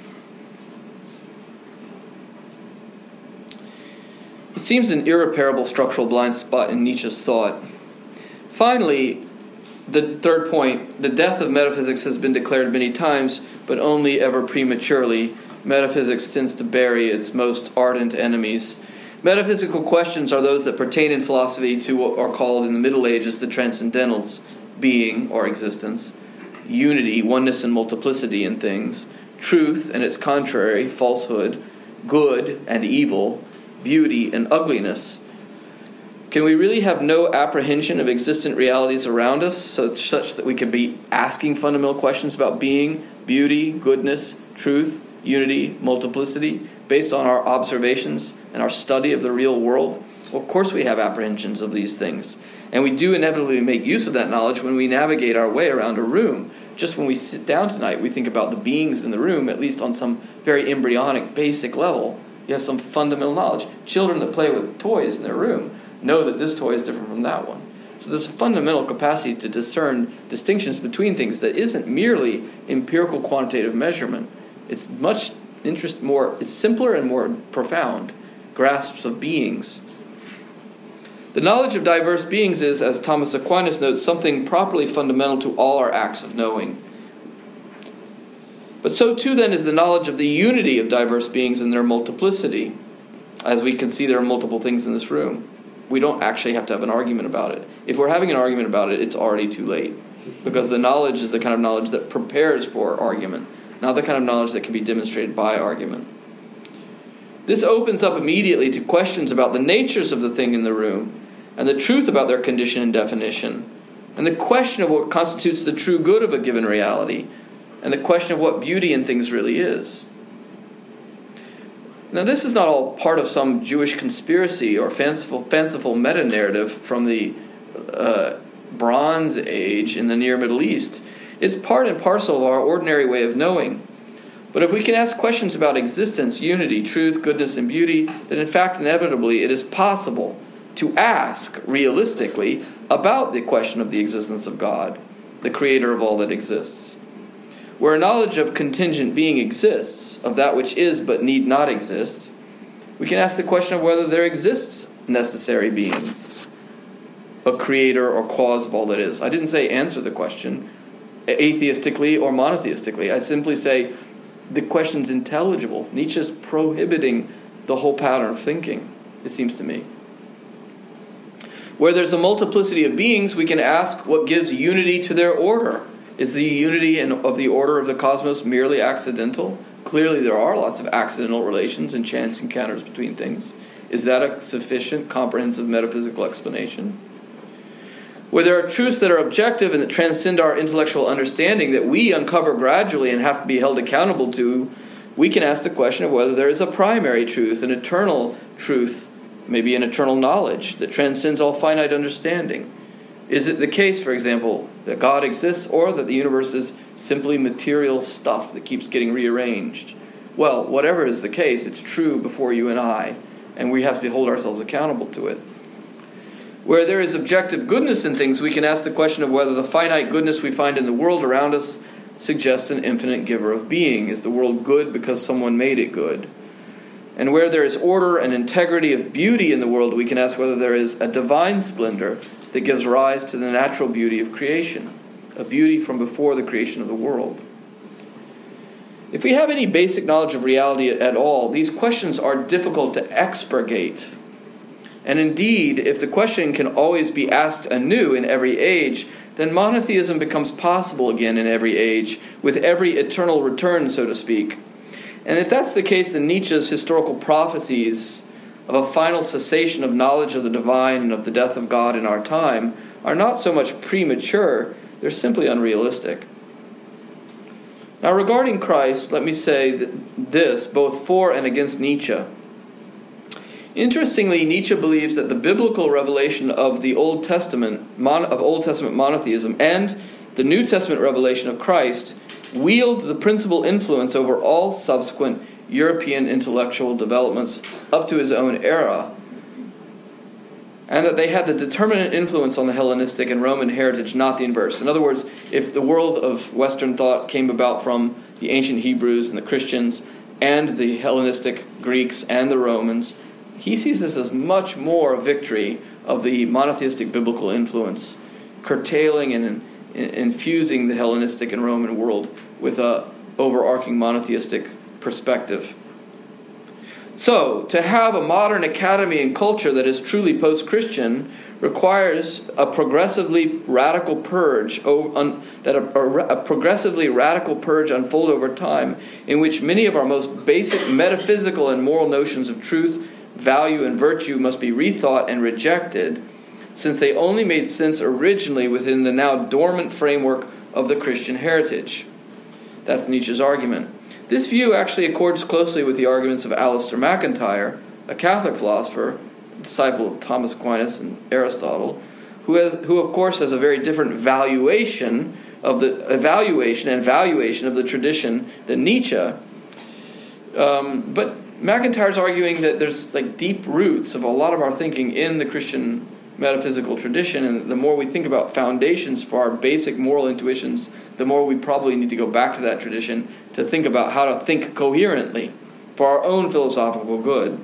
It seems an irreparable structural blind spot in Nietzsche's thought. Finally, the third point, the death of metaphysics has been declared many times, but only ever prematurely. Metaphysics tends to bury its most ardent enemies. Metaphysical questions are those that pertain in philosophy to what are called in the Middle Ages the transcendentals, being or existence. unity, oneness and multiplicity in things, truth and its contrary, falsehood, good and evil, beauty and ugliness, can we really have no apprehension of existent realities around us such that we can be asking fundamental questions about being, beauty, goodness, truth, unity, multiplicity, based on our observations and our study of the real world? Well, of course we have apprehensions of these things. And we do inevitably make use of that knowledge when we navigate our way around a room. Just when we sit down tonight, we think about the beings in the room, at least on some very embryonic, basic level. You have some fundamental knowledge. Children that play with toys in their room know that this toy is different from that one. So there's a fundamental capacity to discern distinctions between things that isn't merely empirical quantitative measurement. It's it's simpler and more profound grasps of beings. The knowledge of diverse beings is, as Thomas Aquinas notes, something properly fundamental to all our acts of knowing. But so too then is the knowledge of the unity of diverse beings and their multiplicity. As we can see, there are multiple things in this room. We don't actually have to have an argument about it. If we're having an argument about it, it's already too late. Because the knowledge is the kind of knowledge that prepares for argument, not the kind of knowledge that can be demonstrated by argument. This opens up immediately to questions about the natures of the thing in the room, and the truth about their condition and definition, and the question of what constitutes the true good of a given reality, and the question of what beauty in things really is. Now, this is not all part of some Jewish conspiracy or fanciful meta-narrative from the Bronze Age in the Near Middle East. It's part and parcel of our ordinary way of knowing. But if we can ask questions about existence, unity, truth, goodness, and beauty, then in fact, inevitably, it is possible to ask, realistically, about the question of the existence of God, the creator of all that exists. Where a knowledge of contingent being exists, of that which is but need not exist, we can ask the question of whether there exists necessary being, a creator or cause of all that is. I didn't say answer the question atheistically or monotheistically. I simply say the question's intelligible. Nietzsche's prohibiting the whole pattern of thinking, it seems to me. Where there's a multiplicity of beings, we can ask what gives unity to their order. Is the unity of the order of the cosmos merely accidental? Clearly there are lots of accidental relations and chance encounters between things. Is that a sufficient, comprehensive metaphysical explanation? Where there are truths that are objective and that transcend our intellectual understanding that we uncover gradually and have to be held accountable to, we can ask the question of whether there is a primary truth, an eternal truth, maybe an eternal knowledge that transcends all finite understanding. Is it the case, for example, that God exists or that the universe is simply material stuff that keeps getting rearranged? Well, whatever is the case, it's true before you and I, and we have to hold ourselves accountable to it. Where there is objective goodness in things, we can ask the question of whether the finite goodness we find in the world around us suggests an infinite giver of being. Is the world good because someone made it good? And where there is order and integrity of beauty in the world, we can ask whether there is a divine splendor that gives rise to the natural beauty of creation, a beauty from before the creation of the world. If we have any basic knowledge of reality at all, these questions are difficult to expurgate. And indeed, if the question can always be asked anew in every age, then monotheism becomes possible again in every age, with every eternal return, so to speak. And if that's the case, then Nietzsche's historical prophecies of a final cessation of knowledge of the divine and of the death of God in our time are not so much premature, they're simply unrealistic. Now, regarding Christ, let me say this, both for and against Nietzsche. Interestingly, Nietzsche believes that the biblical revelation of the Old Testament, monotheism, and the New Testament revelation of Christ wield the principal influence over all subsequent European intellectual developments up to his own era, and that they had the determinant influence on the Hellenistic and Roman heritage, not the inverse. In other words, if the world of Western thought came about from the ancient Hebrews and the Christians and the Hellenistic Greeks and the Romans, he sees this as much more a victory of the monotheistic biblical influence, curtailing and infusing the Hellenistic and Roman world with a overarching monotheistic perspective. So, to have a modern academy and culture that is truly post-Christian requires a progressively radical purge a progressively radical purge unfold over time, in which many of our most basic metaphysical and moral notions of truth, value, and virtue must be rethought and rejected, since they only made sense originally within the now dormant framework of the Christian heritage. That's Nietzsche's argument. This view actually accords closely with the arguments of Alasdair MacIntyre, a Catholic philosopher, disciple of Thomas Aquinas and Aristotle, who of course has a very different valuation of the tradition than Nietzsche. But MacIntyre's arguing that there's deep roots of a lot of our thinking in the Christian metaphysical tradition, and the more we think about foundations for our basic moral intuitions, the more we probably need to go back to that tradition to think about how to think coherently for our own philosophical good.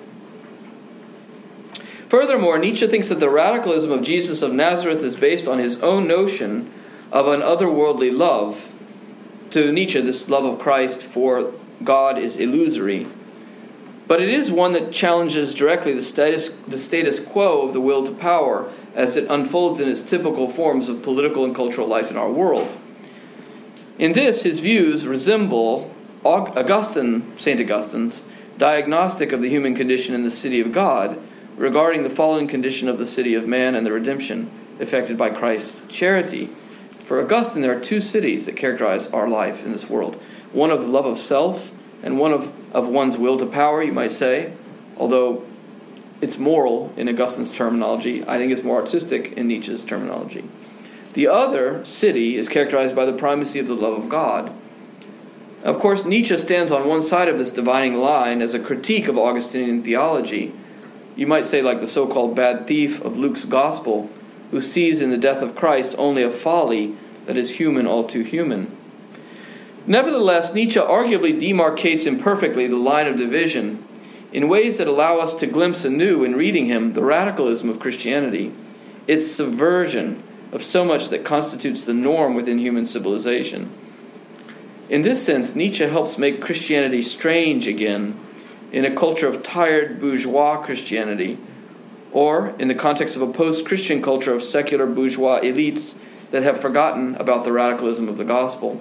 Furthermore, Nietzsche thinks that the radicalism of Jesus of Nazareth is based on his own notion of an otherworldly love. To Nietzsche, this love of Christ for God is illusory. But it is one that challenges directly the status quo of the will to power as it unfolds in its typical forms of political and cultural life in our world. In this, his views resemble St. Augustine's diagnostic of the human condition in the city of God, regarding the fallen condition of the city of man and the redemption effected by Christ's charity. For Augustine, there are two cities that characterize our life in this world. One of love of self, and one of one's will to power, you might say, although it's moral in Augustine's terminology. I think it's more artistic in Nietzsche's terminology. The other city is characterized by the primacy of the love of God. Of course, Nietzsche stands on one side of this dividing line as a critique of Augustinian theology. You might say like the so-called bad thief of Luke's gospel, who sees in the death of Christ only a folly that is human all too human. Nevertheless, Nietzsche arguably demarcates imperfectly the line of division in ways that allow us to glimpse anew in reading him the radicalism of Christianity, its subversion of so much that constitutes the norm within human civilization. In this sense, Nietzsche helps make Christianity strange again in a culture of tired bourgeois Christianity, or in the context of a post-Christian culture of secular bourgeois elites that have forgotten about the radicalism of the gospel.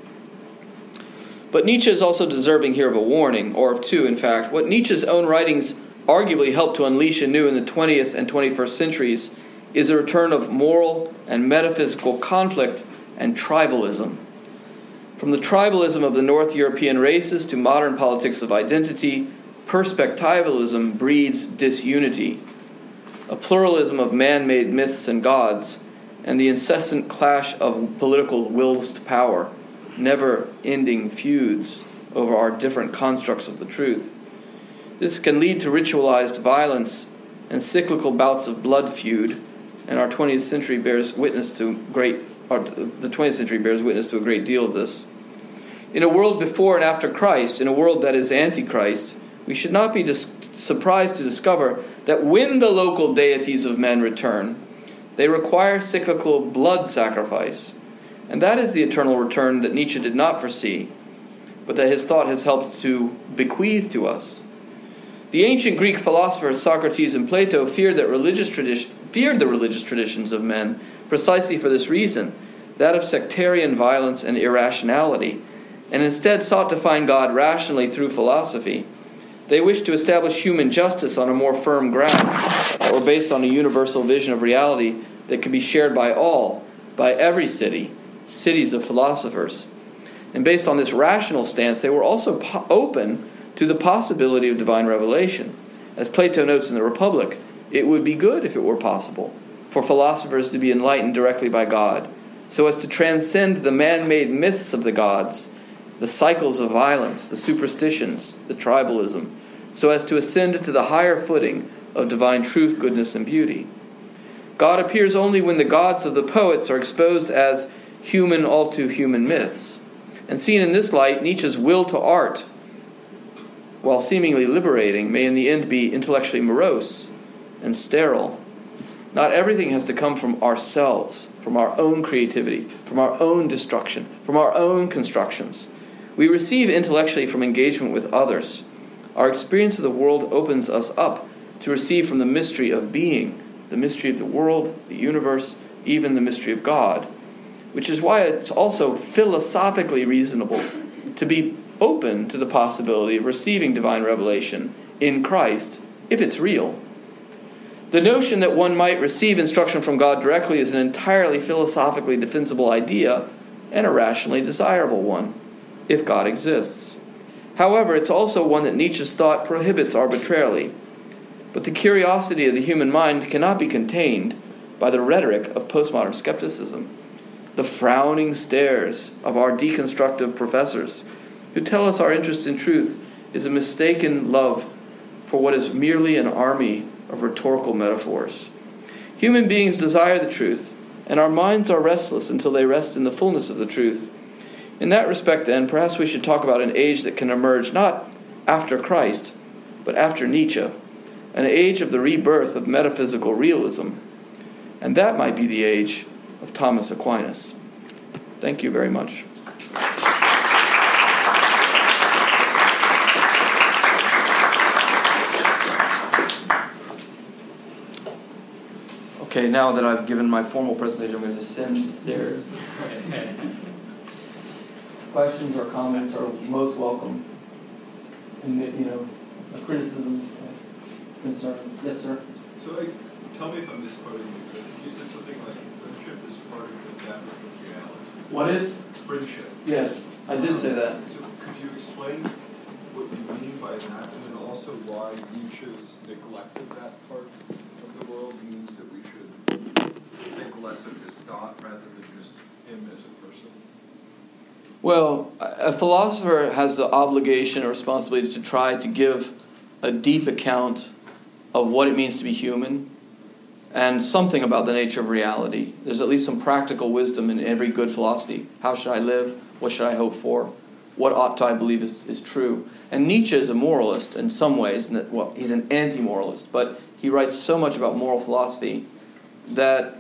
But Nietzsche is also deserving here of a warning, or of two, in fact. What Nietzsche's own writings arguably helped to unleash anew in the 20th and 21st centuries is a return of moral and metaphysical conflict and tribalism. From the tribalism of the North European races to modern politics of identity, perspectivalism breeds disunity, a pluralism of man-made myths and gods, and the incessant clash of political wills to power, never-ending feuds over our different constructs of the truth. This can lead to ritualized violence and cyclical bouts of blood feud, and the 20th century bears witness to a great deal of this. In a world before and after Christ, in a world that is antichrist, we should not be surprised to discover that when the local deities of men return, they require cyclical blood sacrifice. And that is the eternal return that Nietzsche did not foresee, but that his thought has helped to bequeath to us. The ancient Greek philosophers Socrates and Plato feared the religious traditions of men precisely for this reason, that of sectarian violence and irrationality, and instead sought to find God rationally through philosophy. They wished to establish human justice on a more firm ground, or based on a universal vision of reality that could be shared by all, by every cities of philosophers. And based on this rational stance, they were also open to the possibility of divine revelation. As Plato notes in the Republic, it would be good if it were possible for philosophers to be enlightened directly by God, so as to transcend the man-made myths of the gods, the cycles of violence, the superstitions, the tribalism, so as to ascend to the higher footing of divine truth, goodness, and beauty. God appears only when the gods of the poets are exposed as human, all too human myths. And seen in this light, Nietzsche's will to art, while seemingly liberating, may in the end be intellectually morose and sterile. Not everything has to come from ourselves, from our own creativity, from our own destruction, from our own constructions. We receive intellectually from engagement with others. Our experience of the world opens us up to receive from the mystery of being, the mystery of the world, the universe, even the mystery of God, which is why it's also philosophically reasonable to be open to the possibility of receiving divine revelation in Christ if it's real. The notion that one might receive instruction from God directly is an entirely philosophically defensible idea and a rationally desirable one, if God exists. However, it's also one that Nietzsche's thought prohibits arbitrarily. But the curiosity of the human mind cannot be contained by the rhetoric of postmodern skepticism, the frowning stares of our deconstructive professors, who tell us our interest in truth is a mistaken love for what is merely an army of rhetorical metaphors. Human beings desire the truth, and our minds are restless until they rest in the fullness of the truth. In that respect, then, perhaps we should talk about an age that can emerge not after Christ, but after Nietzsche, an age of the rebirth of metaphysical realism. And that might be the age of Thomas Aquinas. Thank you very much. Okay, now that I've given my formal presentation, I'm going to descend the stairs. Questions or comments are most welcome. And, criticisms, concerns. Yes, sir? So, tell me if I'm misquoting you, but you said something like friendship is part of the fabric of reality. What is? Friendship. Yes, I did say that. So, could you explain what you mean by that, and then also why Nietzsche's neglect of that part of the world means that we should think less of his thought rather than just him as a person? Well, a philosopher has the obligation or responsibility to try to give a deep account of what it means to be human and something about the nature of reality. There's at least some practical wisdom in every good philosophy. How should I live? What should I hope for? What ought I believe is true? And Nietzsche is a moralist in some ways. He's an anti-moralist, but he writes so much about moral philosophy that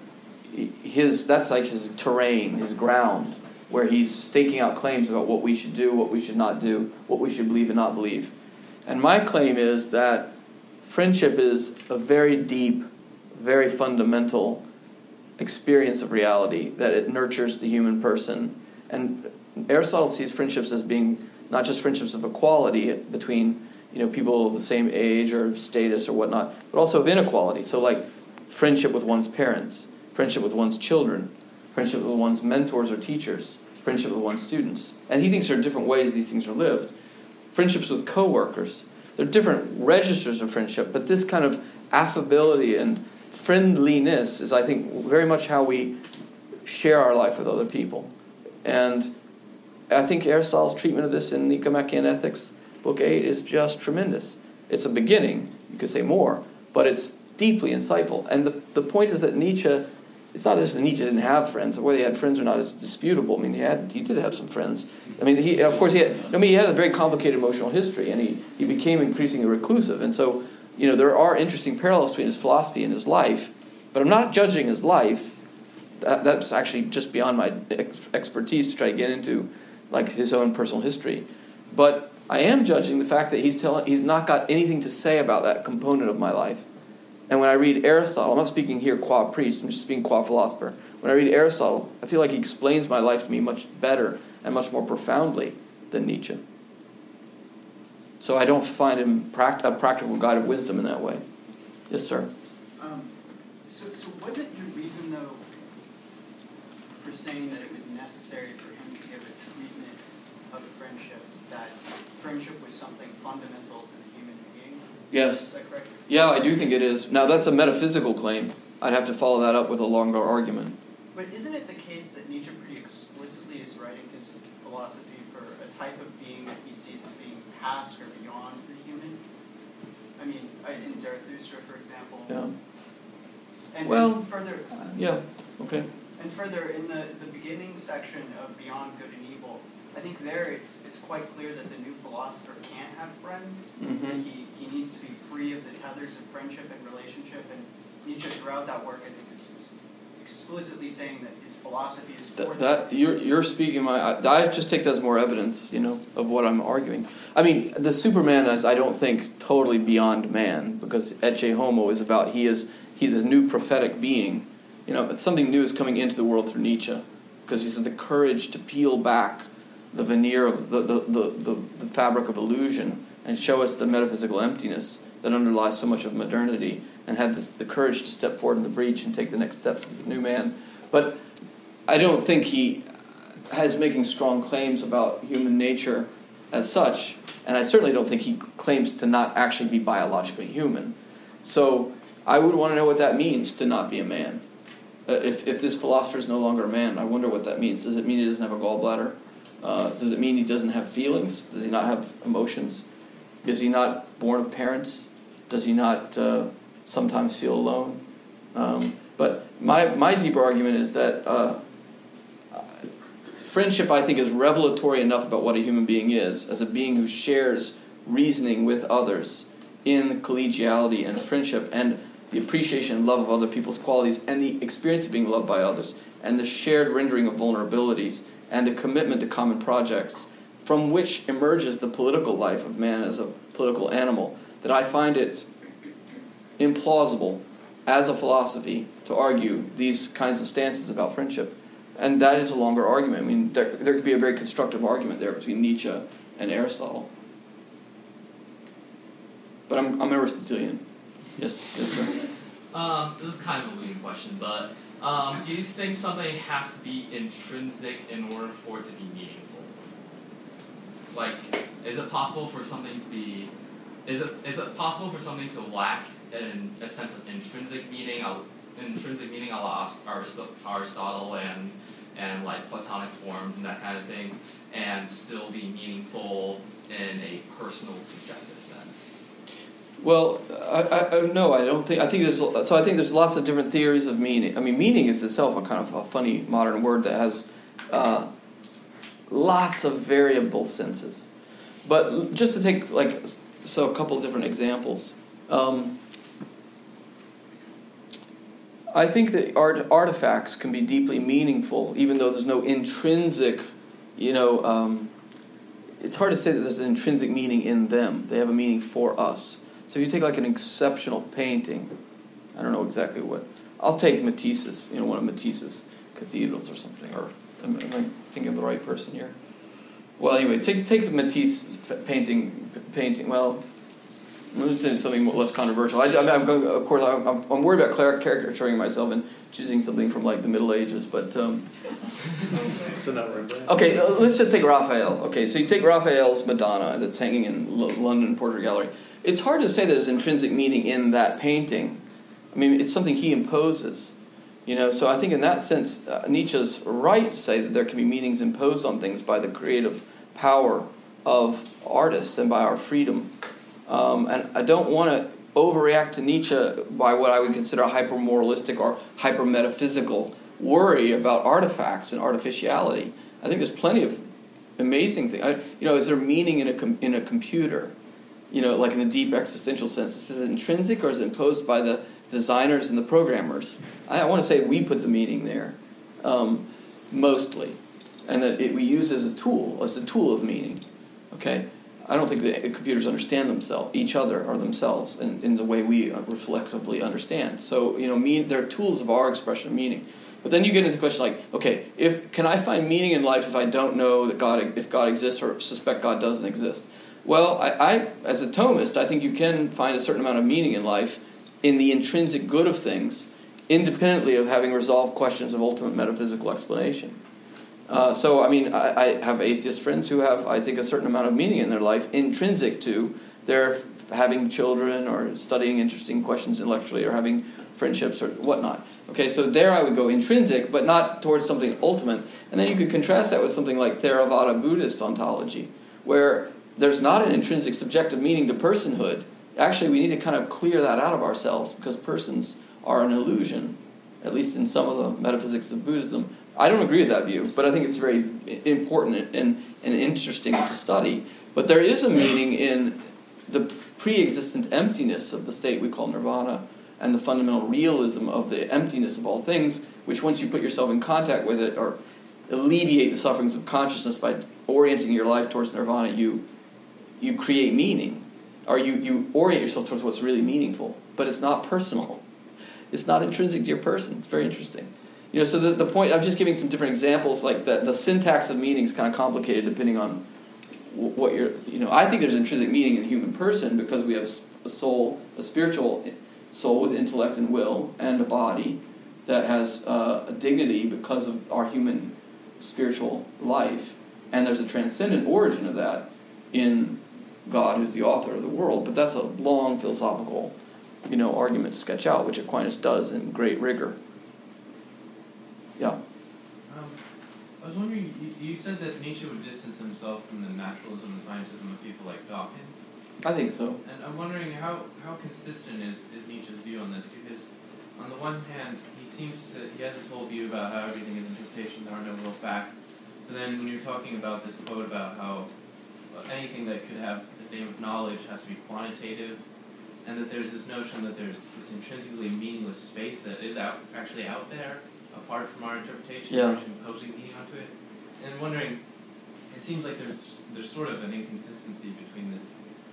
that's like his terrain, his ground, where he's staking out claims about what we should do, what we should not do, what we should believe and not believe. And my claim is that friendship is a very deep, very fundamental experience of reality, that it nurtures the human person. And Aristotle sees friendships as being not just friendships of equality between people of the same age or status or whatnot, but also of inequality. So like friendship with one's parents, friendship with one's children, friendship with one's mentors or teachers, friendship with one's students. And he thinks there are different ways these things are lived. Friendships with coworkers. There are different registers of friendship, but this kind of affability and friendliness is, I think, very much how we share our life with other people. And I think Aristotle's treatment of this in Nicomachean Ethics, Book 8, is just tremendous. It's a beginning, you could say more, but it's deeply insightful. And the point is that Nietzsche, it's not just that Nietzsche didn't have friends. Whether he had friends or not is disputable. I mean, he did have some friends. I mean, he had a very complicated emotional history, and he became increasingly reclusive. And so, there are interesting parallels between his philosophy and his life. But I'm not judging his life. That's actually just beyond my expertise to try to get into, like, his own personal history. But I am judging the fact that he's not got anything to say about that component of my life. And when I read Aristotle, I'm not speaking here qua priest, I'm just speaking qua philosopher. When I read Aristotle, I feel like he explains my life to me much better and much more profoundly than Nietzsche. So I don't find him a practical guide of wisdom in that way. Yes, sir? So wasn't your reason, though, for saying that it was necessary for him to give a treatment of friendship, that friendship was something fundamental to the human being? Yes. Is that correct? Yeah, I do think it is. Now, that's a metaphysical claim. I'd have to follow that up with a longer argument. But isn't it the case that Nietzsche pretty explicitly is writing his philosophy for a type of being that he sees as being past or beyond the human? I mean, in Zarathustra, for example. Yeah. And further... yeah, okay. And further, in the beginning section of Beyond Good and Evil, I think there it's quite clear that the new philosopher can't have friends. Mm-hmm. That he needs to be free of the tethers of friendship and relationship. And Nietzsche, throughout that work, I think is explicitly saying that his philosophy is for you're speaking I just take that as more evidence, of what I'm arguing. I mean, the Superman is, I don't think, totally beyond man, because Ecce Homo is about he's a new prophetic being. Something new is coming into the world through Nietzsche, because he said the courage to peel back the veneer of the fabric of illusion and show us the metaphysical emptiness that underlies so much of modernity, and had the courage to step forward in the breach and take the next steps as a new man. But I don't think he has making strong claims about human nature as such, and I certainly don't think he claims to not actually be biologically human. So I would want to know what that means, to not be a man. If this philosopher is no longer a man, I wonder what that means. Does it mean he doesn't have a gallbladder? Does it mean he doesn't have feelings? Does he not have emotions? Is he not born of parents? Does he not sometimes feel alone? But my deeper argument is that friendship, I think, is revelatory enough about what a human being is, as a being who shares reasoning with others in collegiality and friendship, and the appreciation and love of other people's qualities, and the experience of being loved by others, and the shared rendering of vulnerabilities, and the commitment to common projects, from which emerges the political life of man as a political animal, that I find it implausible as a philosophy to argue these kinds of stances about friendship. And that is a longer argument. I mean, there could be a very constructive argument there between Nietzsche and Aristotle. But I'm Aristotelian. Yes, sir. This is kind of a leading question, but do you think something has to be intrinsic in order for it to be meaningful? Like, is it possible for something to be... Is it possible for something to lack a sense of intrinsic meaning a la Aristotle and like Platonic forms and that kind of thing, and still be meaningful in a personal, subjective sense? Well, no, I don't think. I think there's lots of different theories of meaning. I mean, meaning is itself a kind of a funny modern word that has lots of variable senses. But just to take a couple of different examples. I think that artifacts can be deeply meaningful, even though there's no intrinsic, it's hard to say that there's an intrinsic meaning in them. They have a meaning for us. So if you take like an exceptional painting, I don't know exactly what, I'll take Matisse's, one of Matisse's cathedrals or something, or am I thinking of the right person here? Well, anyway, take Matisse painting. Well, let me say something less controversial. I'm worried about caricaturing myself and choosing something from like the Middle Ages, but So not Rembrandt. okay, let's just take Raphael. Okay, so you take Raphael's Madonna that's hanging in London Portrait Gallery. It's hard to say there's intrinsic meaning in that painting. I mean, it's something he imposes. So I think in that sense, Nietzsche's right to say that there can be meanings imposed on things by the creative power of artists and by our freedom. And I don't want to overreact to Nietzsche by what I would consider a hyper-moralistic or hyper-metaphysical worry about artifacts and artificiality. I think there's plenty of amazing things. Is there meaning in a computer? Like in a deep existential sense. Is it intrinsic or is it imposed by the designers and the programmers? I want to say we put the meaning there, mostly. And that we use as a tool of meaning. Okay? I don't think the computers understand each other or themselves in the way we reflexively understand. So, they're tools of our expression of meaning. But then you get into the question like, okay, can I find meaning in life if I don't know that if God exists or suspect God doesn't exist? Well, I as a Thomist, I think you can find a certain amount of meaning in life in the intrinsic good of things, independently of having resolved questions of ultimate metaphysical explanation. I have atheist friends who have, I think, a certain amount of meaning in their life, intrinsic to their having children or studying interesting questions intellectually or having friendships or whatnot. Okay, so there I would go intrinsic, but not towards something ultimate. And then you could contrast that with something like Theravada Buddhist ontology, where there's not an intrinsic subjective meaning to personhood. Actually, we need to kind of clear that out of ourselves because persons are an illusion, at least in some of the metaphysics of Buddhism. I don't agree with that view, but I think it's very important and interesting to study. But there is a meaning in the pre-existent emptiness of the state we call nirvana and the fundamental realism of the emptiness of all things, which once you put yourself in contact with it, or alleviate the sufferings of consciousness by orienting your life towards nirvana, you create meaning, or you orient yourself towards what's really meaningful. But it's not personal. It's not intrinsic to your person. It's very interesting. So the point, I'm just giving some different examples, like that the syntax of meaning is kind of complicated depending on what you're, I think there's intrinsic meaning in the human person because we have a soul, a spiritual soul with intellect and will, and a body that has a dignity because of our human spiritual life. And there's a transcendent origin of that in God, who's the author of the world. But that's a long philosophical, argument to sketch out, which Aquinas does in great rigor. Yeah. I was wondering, you said that Nietzsche would distance himself from the naturalism and scientism of people like Dawkins. I think so. And I'm wondering how consistent is Nietzsche's view on this? Because on the one hand, he has this whole view about how everything is interpretation, there are no real facts. But then when you're talking about this quote about how anything that could have the name of knowledge has to be quantitative, and that there's this notion that there's this intrinsically meaningless space that is actually out there, apart from our interpretation, yeah. We're imposing meaning onto it. And I'm wondering, it seems like there's sort of an inconsistency between this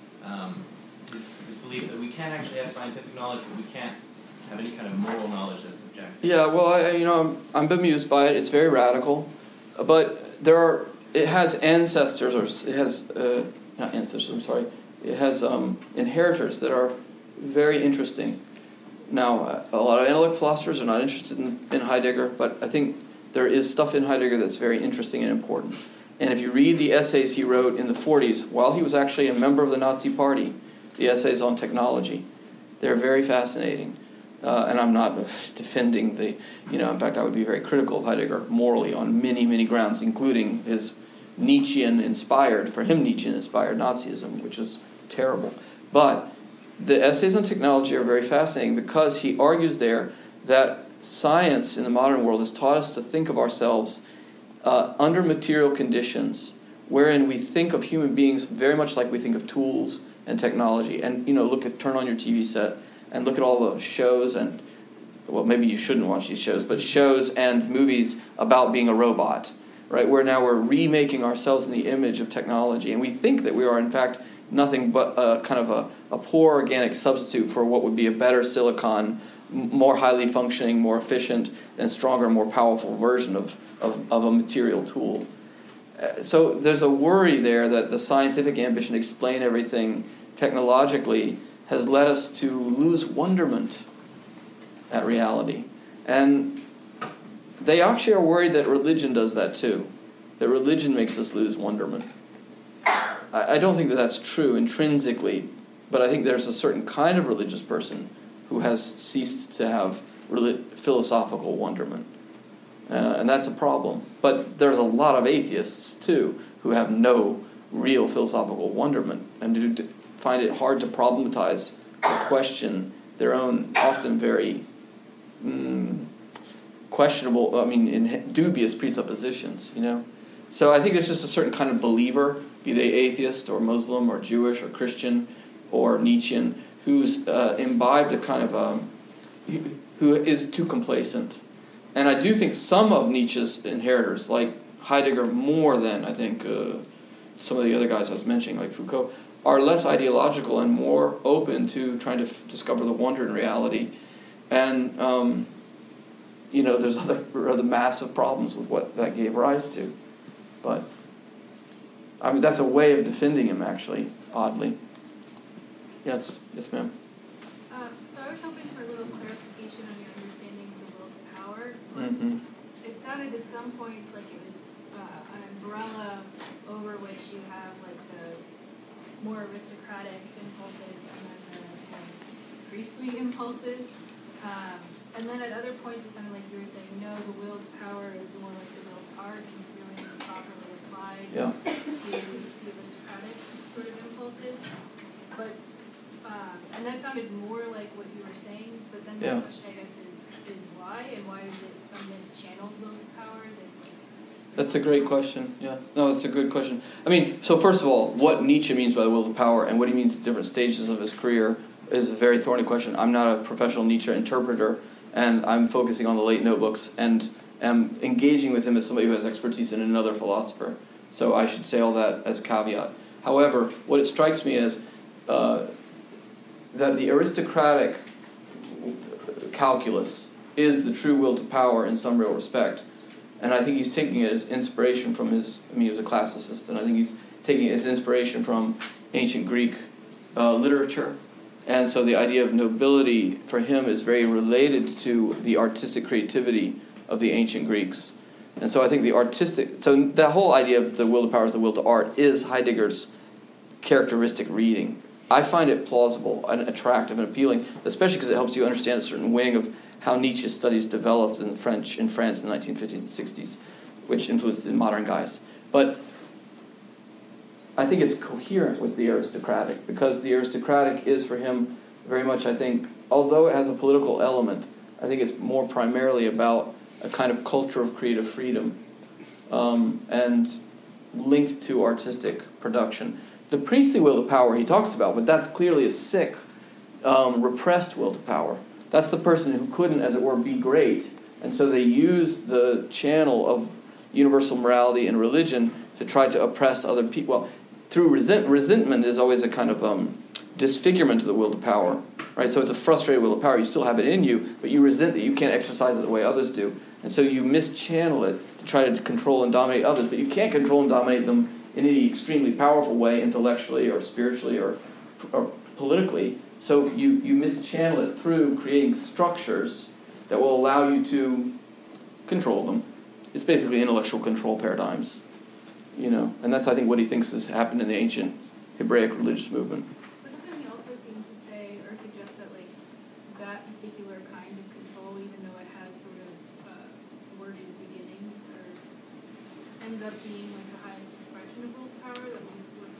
belief that we can't actually have scientific knowledge, but we can't have any kind of moral knowledge that's objective. Yeah, well, I'm bemused by it. It's very radical, but it has ancestors, or it has not ancestors. I'm sorry. It has inheritors that are very interesting. Now, a lot of analytic philosophers are not interested in Heidegger, but I think there is stuff in Heidegger that's very interesting and important. And if you read the essays he wrote in the 40s, while he was actually a member of the Nazi Party, the essays on technology, they're very fascinating. And I'm not defending in fact, I would be very critical of Heidegger morally on many, many grounds, including his Nietzschean-inspired Nazism, which is terrible. But the essays on technology are very fascinating because he argues there that science in the modern world has taught us to think of ourselves under material conditions, wherein we think of human beings very much like we think of tools and technology. And, turn on your TV set and look at all the shows and, well, maybe you shouldn't watch these shows, but shows and movies about being a robot, right? Where now we're remaking ourselves in the image of technology, and we think that we are, in fact, nothing but a poor organic substitute for what would be a better silicon, more highly functioning, more efficient, and stronger, more powerful version of a material tool. So there's a worry there that the scientific ambition to explain everything technologically has led us to lose wonderment at reality. And they actually are worried that religion does that too, that religion makes us lose wonderment. I don't think that that's true intrinsically, but I think there's a certain kind of religious person who has ceased to have philosophical wonderment. And that's a problem. But there's a lot of atheists, too, who have no real philosophical wonderment and who find it hard to problematize or question their own often very questionable, dubious presuppositions, So I think there's just a certain kind of believer, be they atheist or Muslim or Jewish or Christian or Nietzschean, who's imbibed a kind of who is too complacent. And I do think some of Nietzsche's inheritors, like Heidegger more than, I think, some of the other guys I was mentioning, like Foucault, are less ideological and more open to trying to discover the wonder in reality. And, there's other massive problems with what that gave rise to. But, that's a way of defending him, actually, oddly. Yes, ma'am. So I was hoping for a little clarification on your understanding of the will to power. Mm-hmm. It sounded at some points like it was an umbrella over which you have like the more aristocratic impulses and then the priestly impulses. And then at other points it sounded like you were saying, no, the will to power is more like the will to art and it's really properly applied to the aristocratic sort of impulses. But and that sounded more like what you were saying, but then the question, I guess, is why? And why is it a mischanneled will to power? That's a great question, yeah. No, that's a good question. So first of all, what Nietzsche means by the will to power and what he means at different stages of his career is a very thorny question. I'm not a professional Nietzsche interpreter, and I'm focusing on the late notebooks and am engaging with him as somebody who has expertise in another philosopher. So I should say all that as caveat. However, what it strikes me is that the aristocratic calculus is the true will to power in some real respect. And I think he's taking it as inspiration from he was a classicist, and I think he's taking it as inspiration from ancient Greek literature. And so the idea of nobility for him is very related to the artistic creativity of the ancient Greeks. And so I think so that whole idea of the will to power is the will to art is Heidegger's characteristic reading. I find it plausible and attractive and appealing, especially because it helps you understand a certain wing of how Nietzsche's studies developed in France in the 1950s and 60s, which influenced the modern guys. But I think it's coherent with the aristocratic, because the aristocratic is for him very much, I think, although it has a political element, I think it's more primarily about a kind of culture of creative freedom and linked to artistic production. The priestly will to power he talks about, but that's clearly a sick, repressed will to power. That's the person who couldn't, as it were, be great. And so they used the channel of universal morality and religion to try to oppress other people. Well, through resentment is always a kind of disfigurement of the will to power, right? So it's a frustrated will to power. You still have it in you, but you resent that you can't exercise it the way others do. And so you mischannel it to try to control and dominate others, but you can't control and dominate them in any extremely powerful way, intellectually or spiritually or politically. So you mischannel it through creating structures that will allow you to control them. It's basically intellectual control paradigms, and that's, I think, what he thinks has happened in the ancient Hebraic religious movement. But doesn't he also seem to say or suggest that that particular kind of control, even though it has sort of thwarted beginnings, or ends up being the highest expression of will to power that we're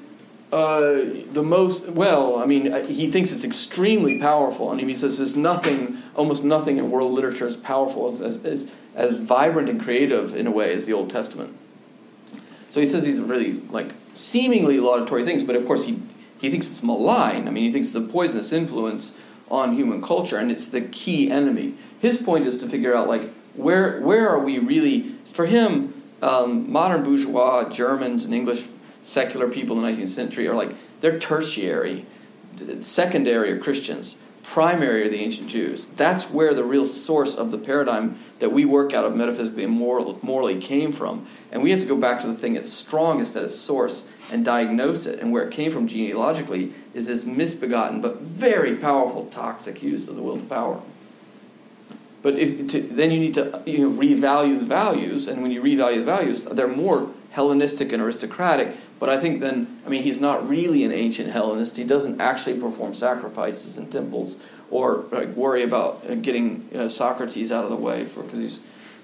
familiar with? He thinks it's extremely powerful, and he says there's almost nothing in world literature as powerful, as vibrant and creative in a way as the Old Testament. So he says these really seemingly laudatory things, but of course he thinks it's malign. He thinks it's a poisonous influence on human culture, and it's the key enemy. His point is to figure out where are we really. For him, modern bourgeois Germans and English secular people in the 19th century are they're tertiary. Secondary are Christians. Primary are the ancient Jews. That's where the real source of the paradigm that we work out of metaphysically and morally came from. And we have to go back to the thing that's strongest at its source and diagnose it. And where it came from genealogically is this misbegotten but very powerful toxic use of the will to power. But then you need to revalue the values, and when you revalue the values, they're more Hellenistic and aristocratic. But I think then, he's not really an ancient Hellenist. He doesn't actually perform sacrifices in temples or worry about getting Socrates out of the way because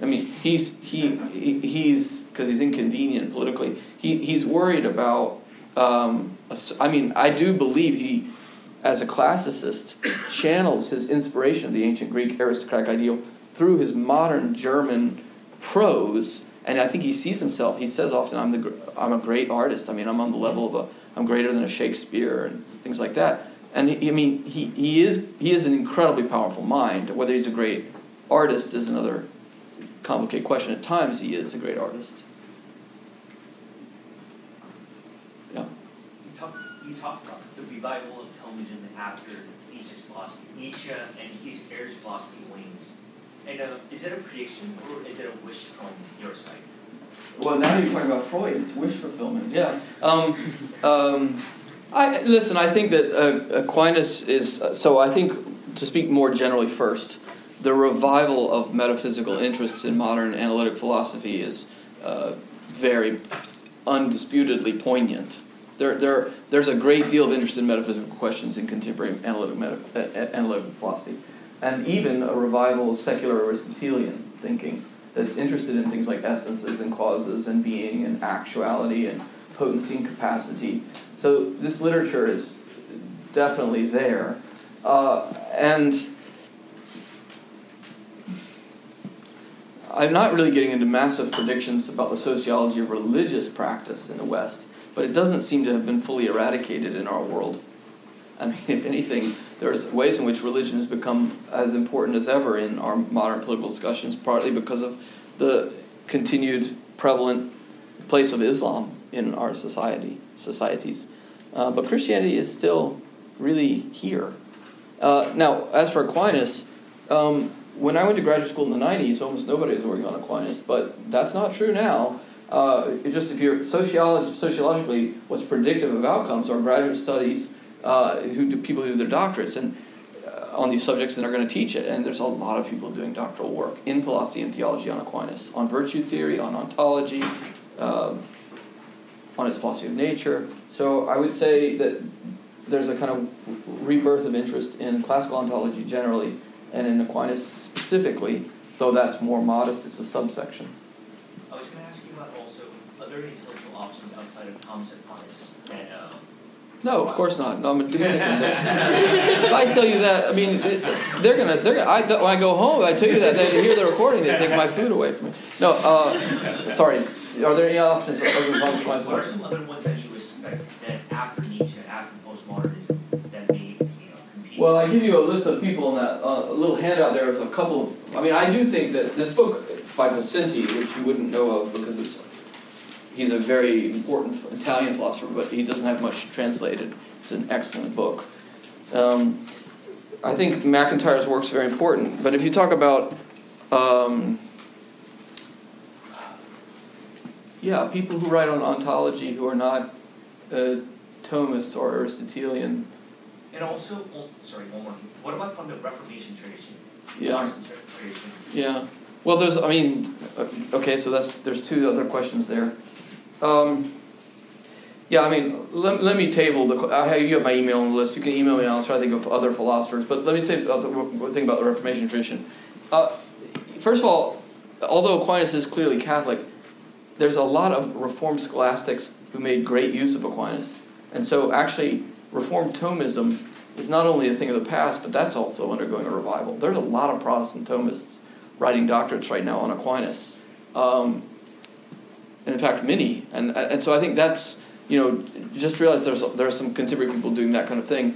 he's inconvenient politically. He's worried about. I do believe he, as a classicist, channels his inspiration of the ancient Greek aristocratic ideal through his modern German prose, and I think he sees himself. He says often, "I'm a great artist. I'm on the level of I'm greater than a Shakespeare and things like that." And he is an incredibly powerful mind. Whether he's a great artist is another complicated question. At times, he is a great artist. Yeah. You talked about the revival of Thomism after Nietzsche's philosophy. Nietzsche and his heirs' philosophy wanes. And is it a prediction or is it a wish from your side? Well, now you're talking about Freud. It's wish fulfillment. Yeah. I think that Aquinas is. So I think, to speak more generally first, the revival of metaphysical interests in modern analytic philosophy is very undisputedly poignant. There's a great deal of interest in metaphysical questions in contemporary analytic philosophy, and even a revival of secular Aristotelian thinking that's interested in things like essences and causes and being and actuality and potency and capacity. So this literature is definitely there, and I'm not really getting into massive predictions about the sociology of religious practice in the West, but it doesn't seem to have been fully eradicated in our world. I mean, if anything, there's ways in which religion has become as important as ever in our modern political discussions, partly because of the continued prevalent place of Islam in our societies. But Christianity is still really here. Now, as for Aquinas, when I went to graduate school in the 90s, almost nobody was working on Aquinas, but that's not true now. If you're sociologically, what's predictive of outcomes are graduate studies, people who do their doctorates and on these subjects and are going to teach it. And there's a lot of people doing doctoral work in philosophy and theology on Aquinas, on virtue theory, on ontology, on its philosophy of nature. So I would say that there's a kind of rebirth of interest in classical ontology generally, and in Aquinas specifically, though that's more modest, it's a subsection. I was going to ask you about also, are there any intellectual options outside of Thomas Aquinas that... No, of course not. No, I'm a Dominican. If I tell you that, I mean, they're gonna. When I go home, I tell you that, they hear the recording, they take my food away from me. No, sorry. Are there any options other than Thomas Aquinas? What are some other ones that you respect that after Nietzsche, after postmodernism, that may compete? Well, I give you a list of people in that a little handout there of a couple of. I mean, I do think that this book by Vicenti, which you wouldn't know of because he's a very important Italian philosopher, but he doesn't have much translated. It's an excellent book. I think MacIntyre's work's very important. But if you talk about, people who write on ontology who are not Thomists or Aristotelian. And also, one more thing. What about from the Reformation tradition? Yeah. Tradition? Yeah. Well, so there's two other questions there. Let me table you have my email on the list. You can email me and I'll try to think of other philosophers. But let me say one thing about the Reformation tradition. First of all, although Aquinas is clearly Catholic, there's a lot of Reformed scholastics who made great use of Aquinas. And so actually, Reformed Thomism is not only a thing of the past, but that's also undergoing a revival. There's a lot of Protestant Thomists writing doctorates right now on Aquinas. In fact, many. And so I think that's, just realize there are some contemporary people doing that kind of thing.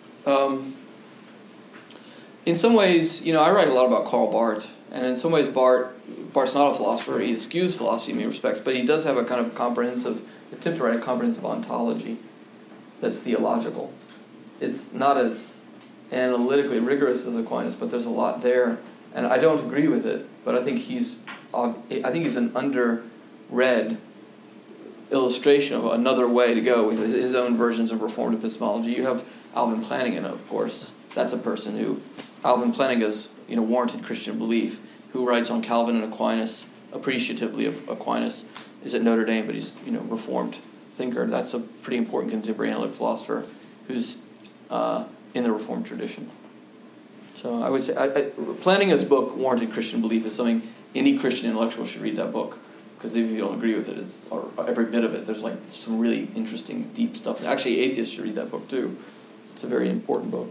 In some ways, I write a lot about Karl Barth, and in some ways Barth's not a philosopher. He eschews philosophy in many respects, but he does have a kind of attempt to write a comprehensive ontology that's theological. It's not as analytically rigorous as Aquinas, but there's a lot there, and I don't agree with it. But I think he's an underread illustration of another way to go with his own versions of Reformed epistemology. You have Alvin Plantinga, of course. That's a person who Alvin Plantinga's warranted Christian belief, who writes on Calvin and Aquinas appreciatively of Aquinas. Is at Notre Dame, but he's Reformed thinker. That's a pretty important contemporary analytic philosopher who's in the Reformed tradition. So I would say Plantinga's book, Warranted Christian Belief, is something any Christian intellectual should read that book, because if you don't agree with it, it's every bit of it. There's some really interesting, deep stuff. Actually, atheists should read that book too. It's a very important book.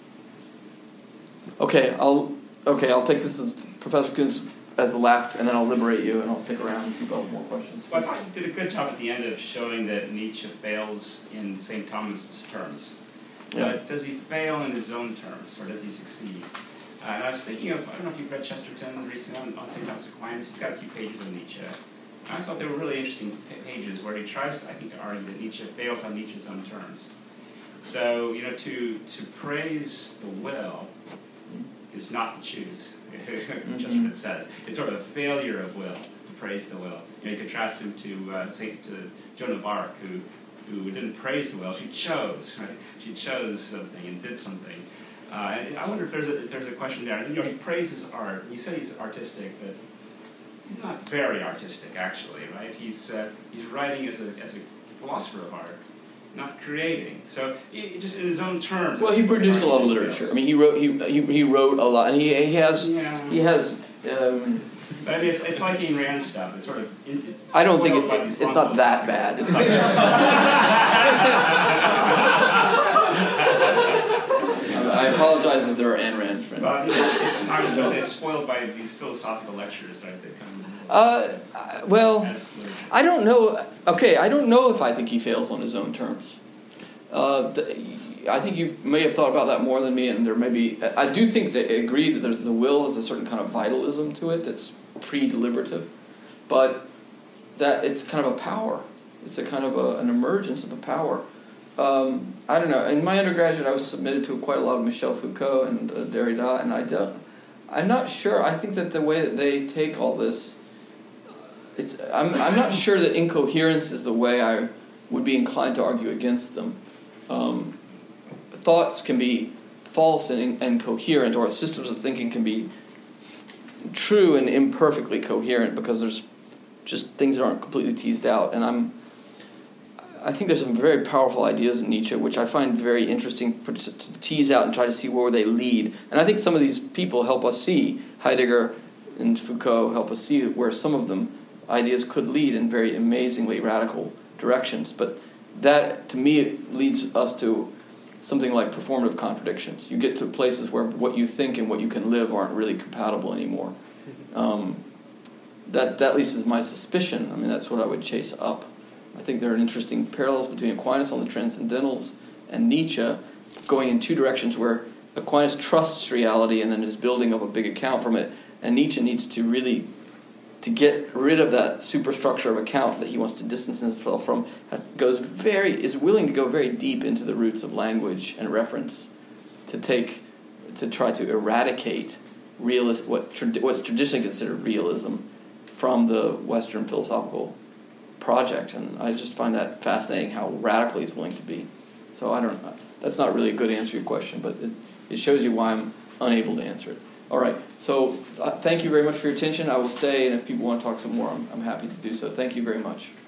Okay, I'll take this as Professor Kuntz as the last, and then I'll liberate you, and I'll stick around if you've got more questions. Well, I thought you did a good job at the end of showing that Nietzsche fails in St. Thomas's terms. Yeah. But does he fail in his own terms, or does he succeed? And I was thinking of, I don't know if you've read Chesterton recently on St. Thomas Aquinas. He's got a few pages on Nietzsche. And I thought they were really interesting pages where he tries, I think, to argue that Nietzsche fails on Nietzsche's own terms. So, to praise the will is not to choose. Chesterton says. It's sort of a failure of will to praise the will. You contrast him to Joan of Arc, who didn't praise the will, she chose, right? She chose something and did something. And I wonder if there's a question there. He praises art. You say he's artistic, but he's not very artistic, actually, right? He's writing as a philosopher of art, not creating. So just in his own terms. Well, he produced a lot of literature. I mean, he wrote a lot, and he has. But I mean, it's like Ayn Rand stuff. It's sort of. I don't think it's not that bad. It's not I apologize if there are Ayn Rand friends. I was going to say it's spoiled by these philosophical lectures, right? That come. Well, I don't know. Okay, I don't know if I think he fails on his own terms. I think you may have thought about that more than me, and there may be. I do think they agree that there's the will is a certain kind of vitalism to it that's pre-deliberative, but that it's kind of a power. It's a kind of an emergence of a power. I don't know. In my undergraduate, I was submitted to quite a lot of Michel Foucault and Derrida, and I'm not sure. I think that the way that they take all this, I'm not sure that incoherence is the way I would be inclined to argue against them. Thoughts can be false and coherent, or systems of thinking can be true and imperfectly coherent because there's just things that aren't completely teased out. And I think there's some very powerful ideas in Nietzsche which I find very interesting to tease out and try to see where they lead. And I think some of these people help us see, Heidegger and Foucault help us see where some of them ideas could lead in very amazingly radical directions. But that, to me, leads us to something like performative contradictions. You get to places where what you think and what you can live aren't really compatible anymore. That at least is my suspicion. I mean, that's what I would chase up. I think there are interesting parallels between Aquinas on the transcendentals and Nietzsche going in two directions, where Aquinas trusts reality and then is building up a big account from it, and Nietzsche needs to really to get rid of that superstructure of account that he wants to distance himself from. Is willing to go very deep into the roots of language and reference to try to eradicate what's traditionally considered realism from the Western philosophical project, and I just find that fascinating how radical he's willing to be. So I don't know. That's not really a good answer to your question, but it shows you why I'm unable to answer it. All right, so thank you very much for your attention. I will stay, and if people want to talk some more, I'm happy to do so. Thank you very much.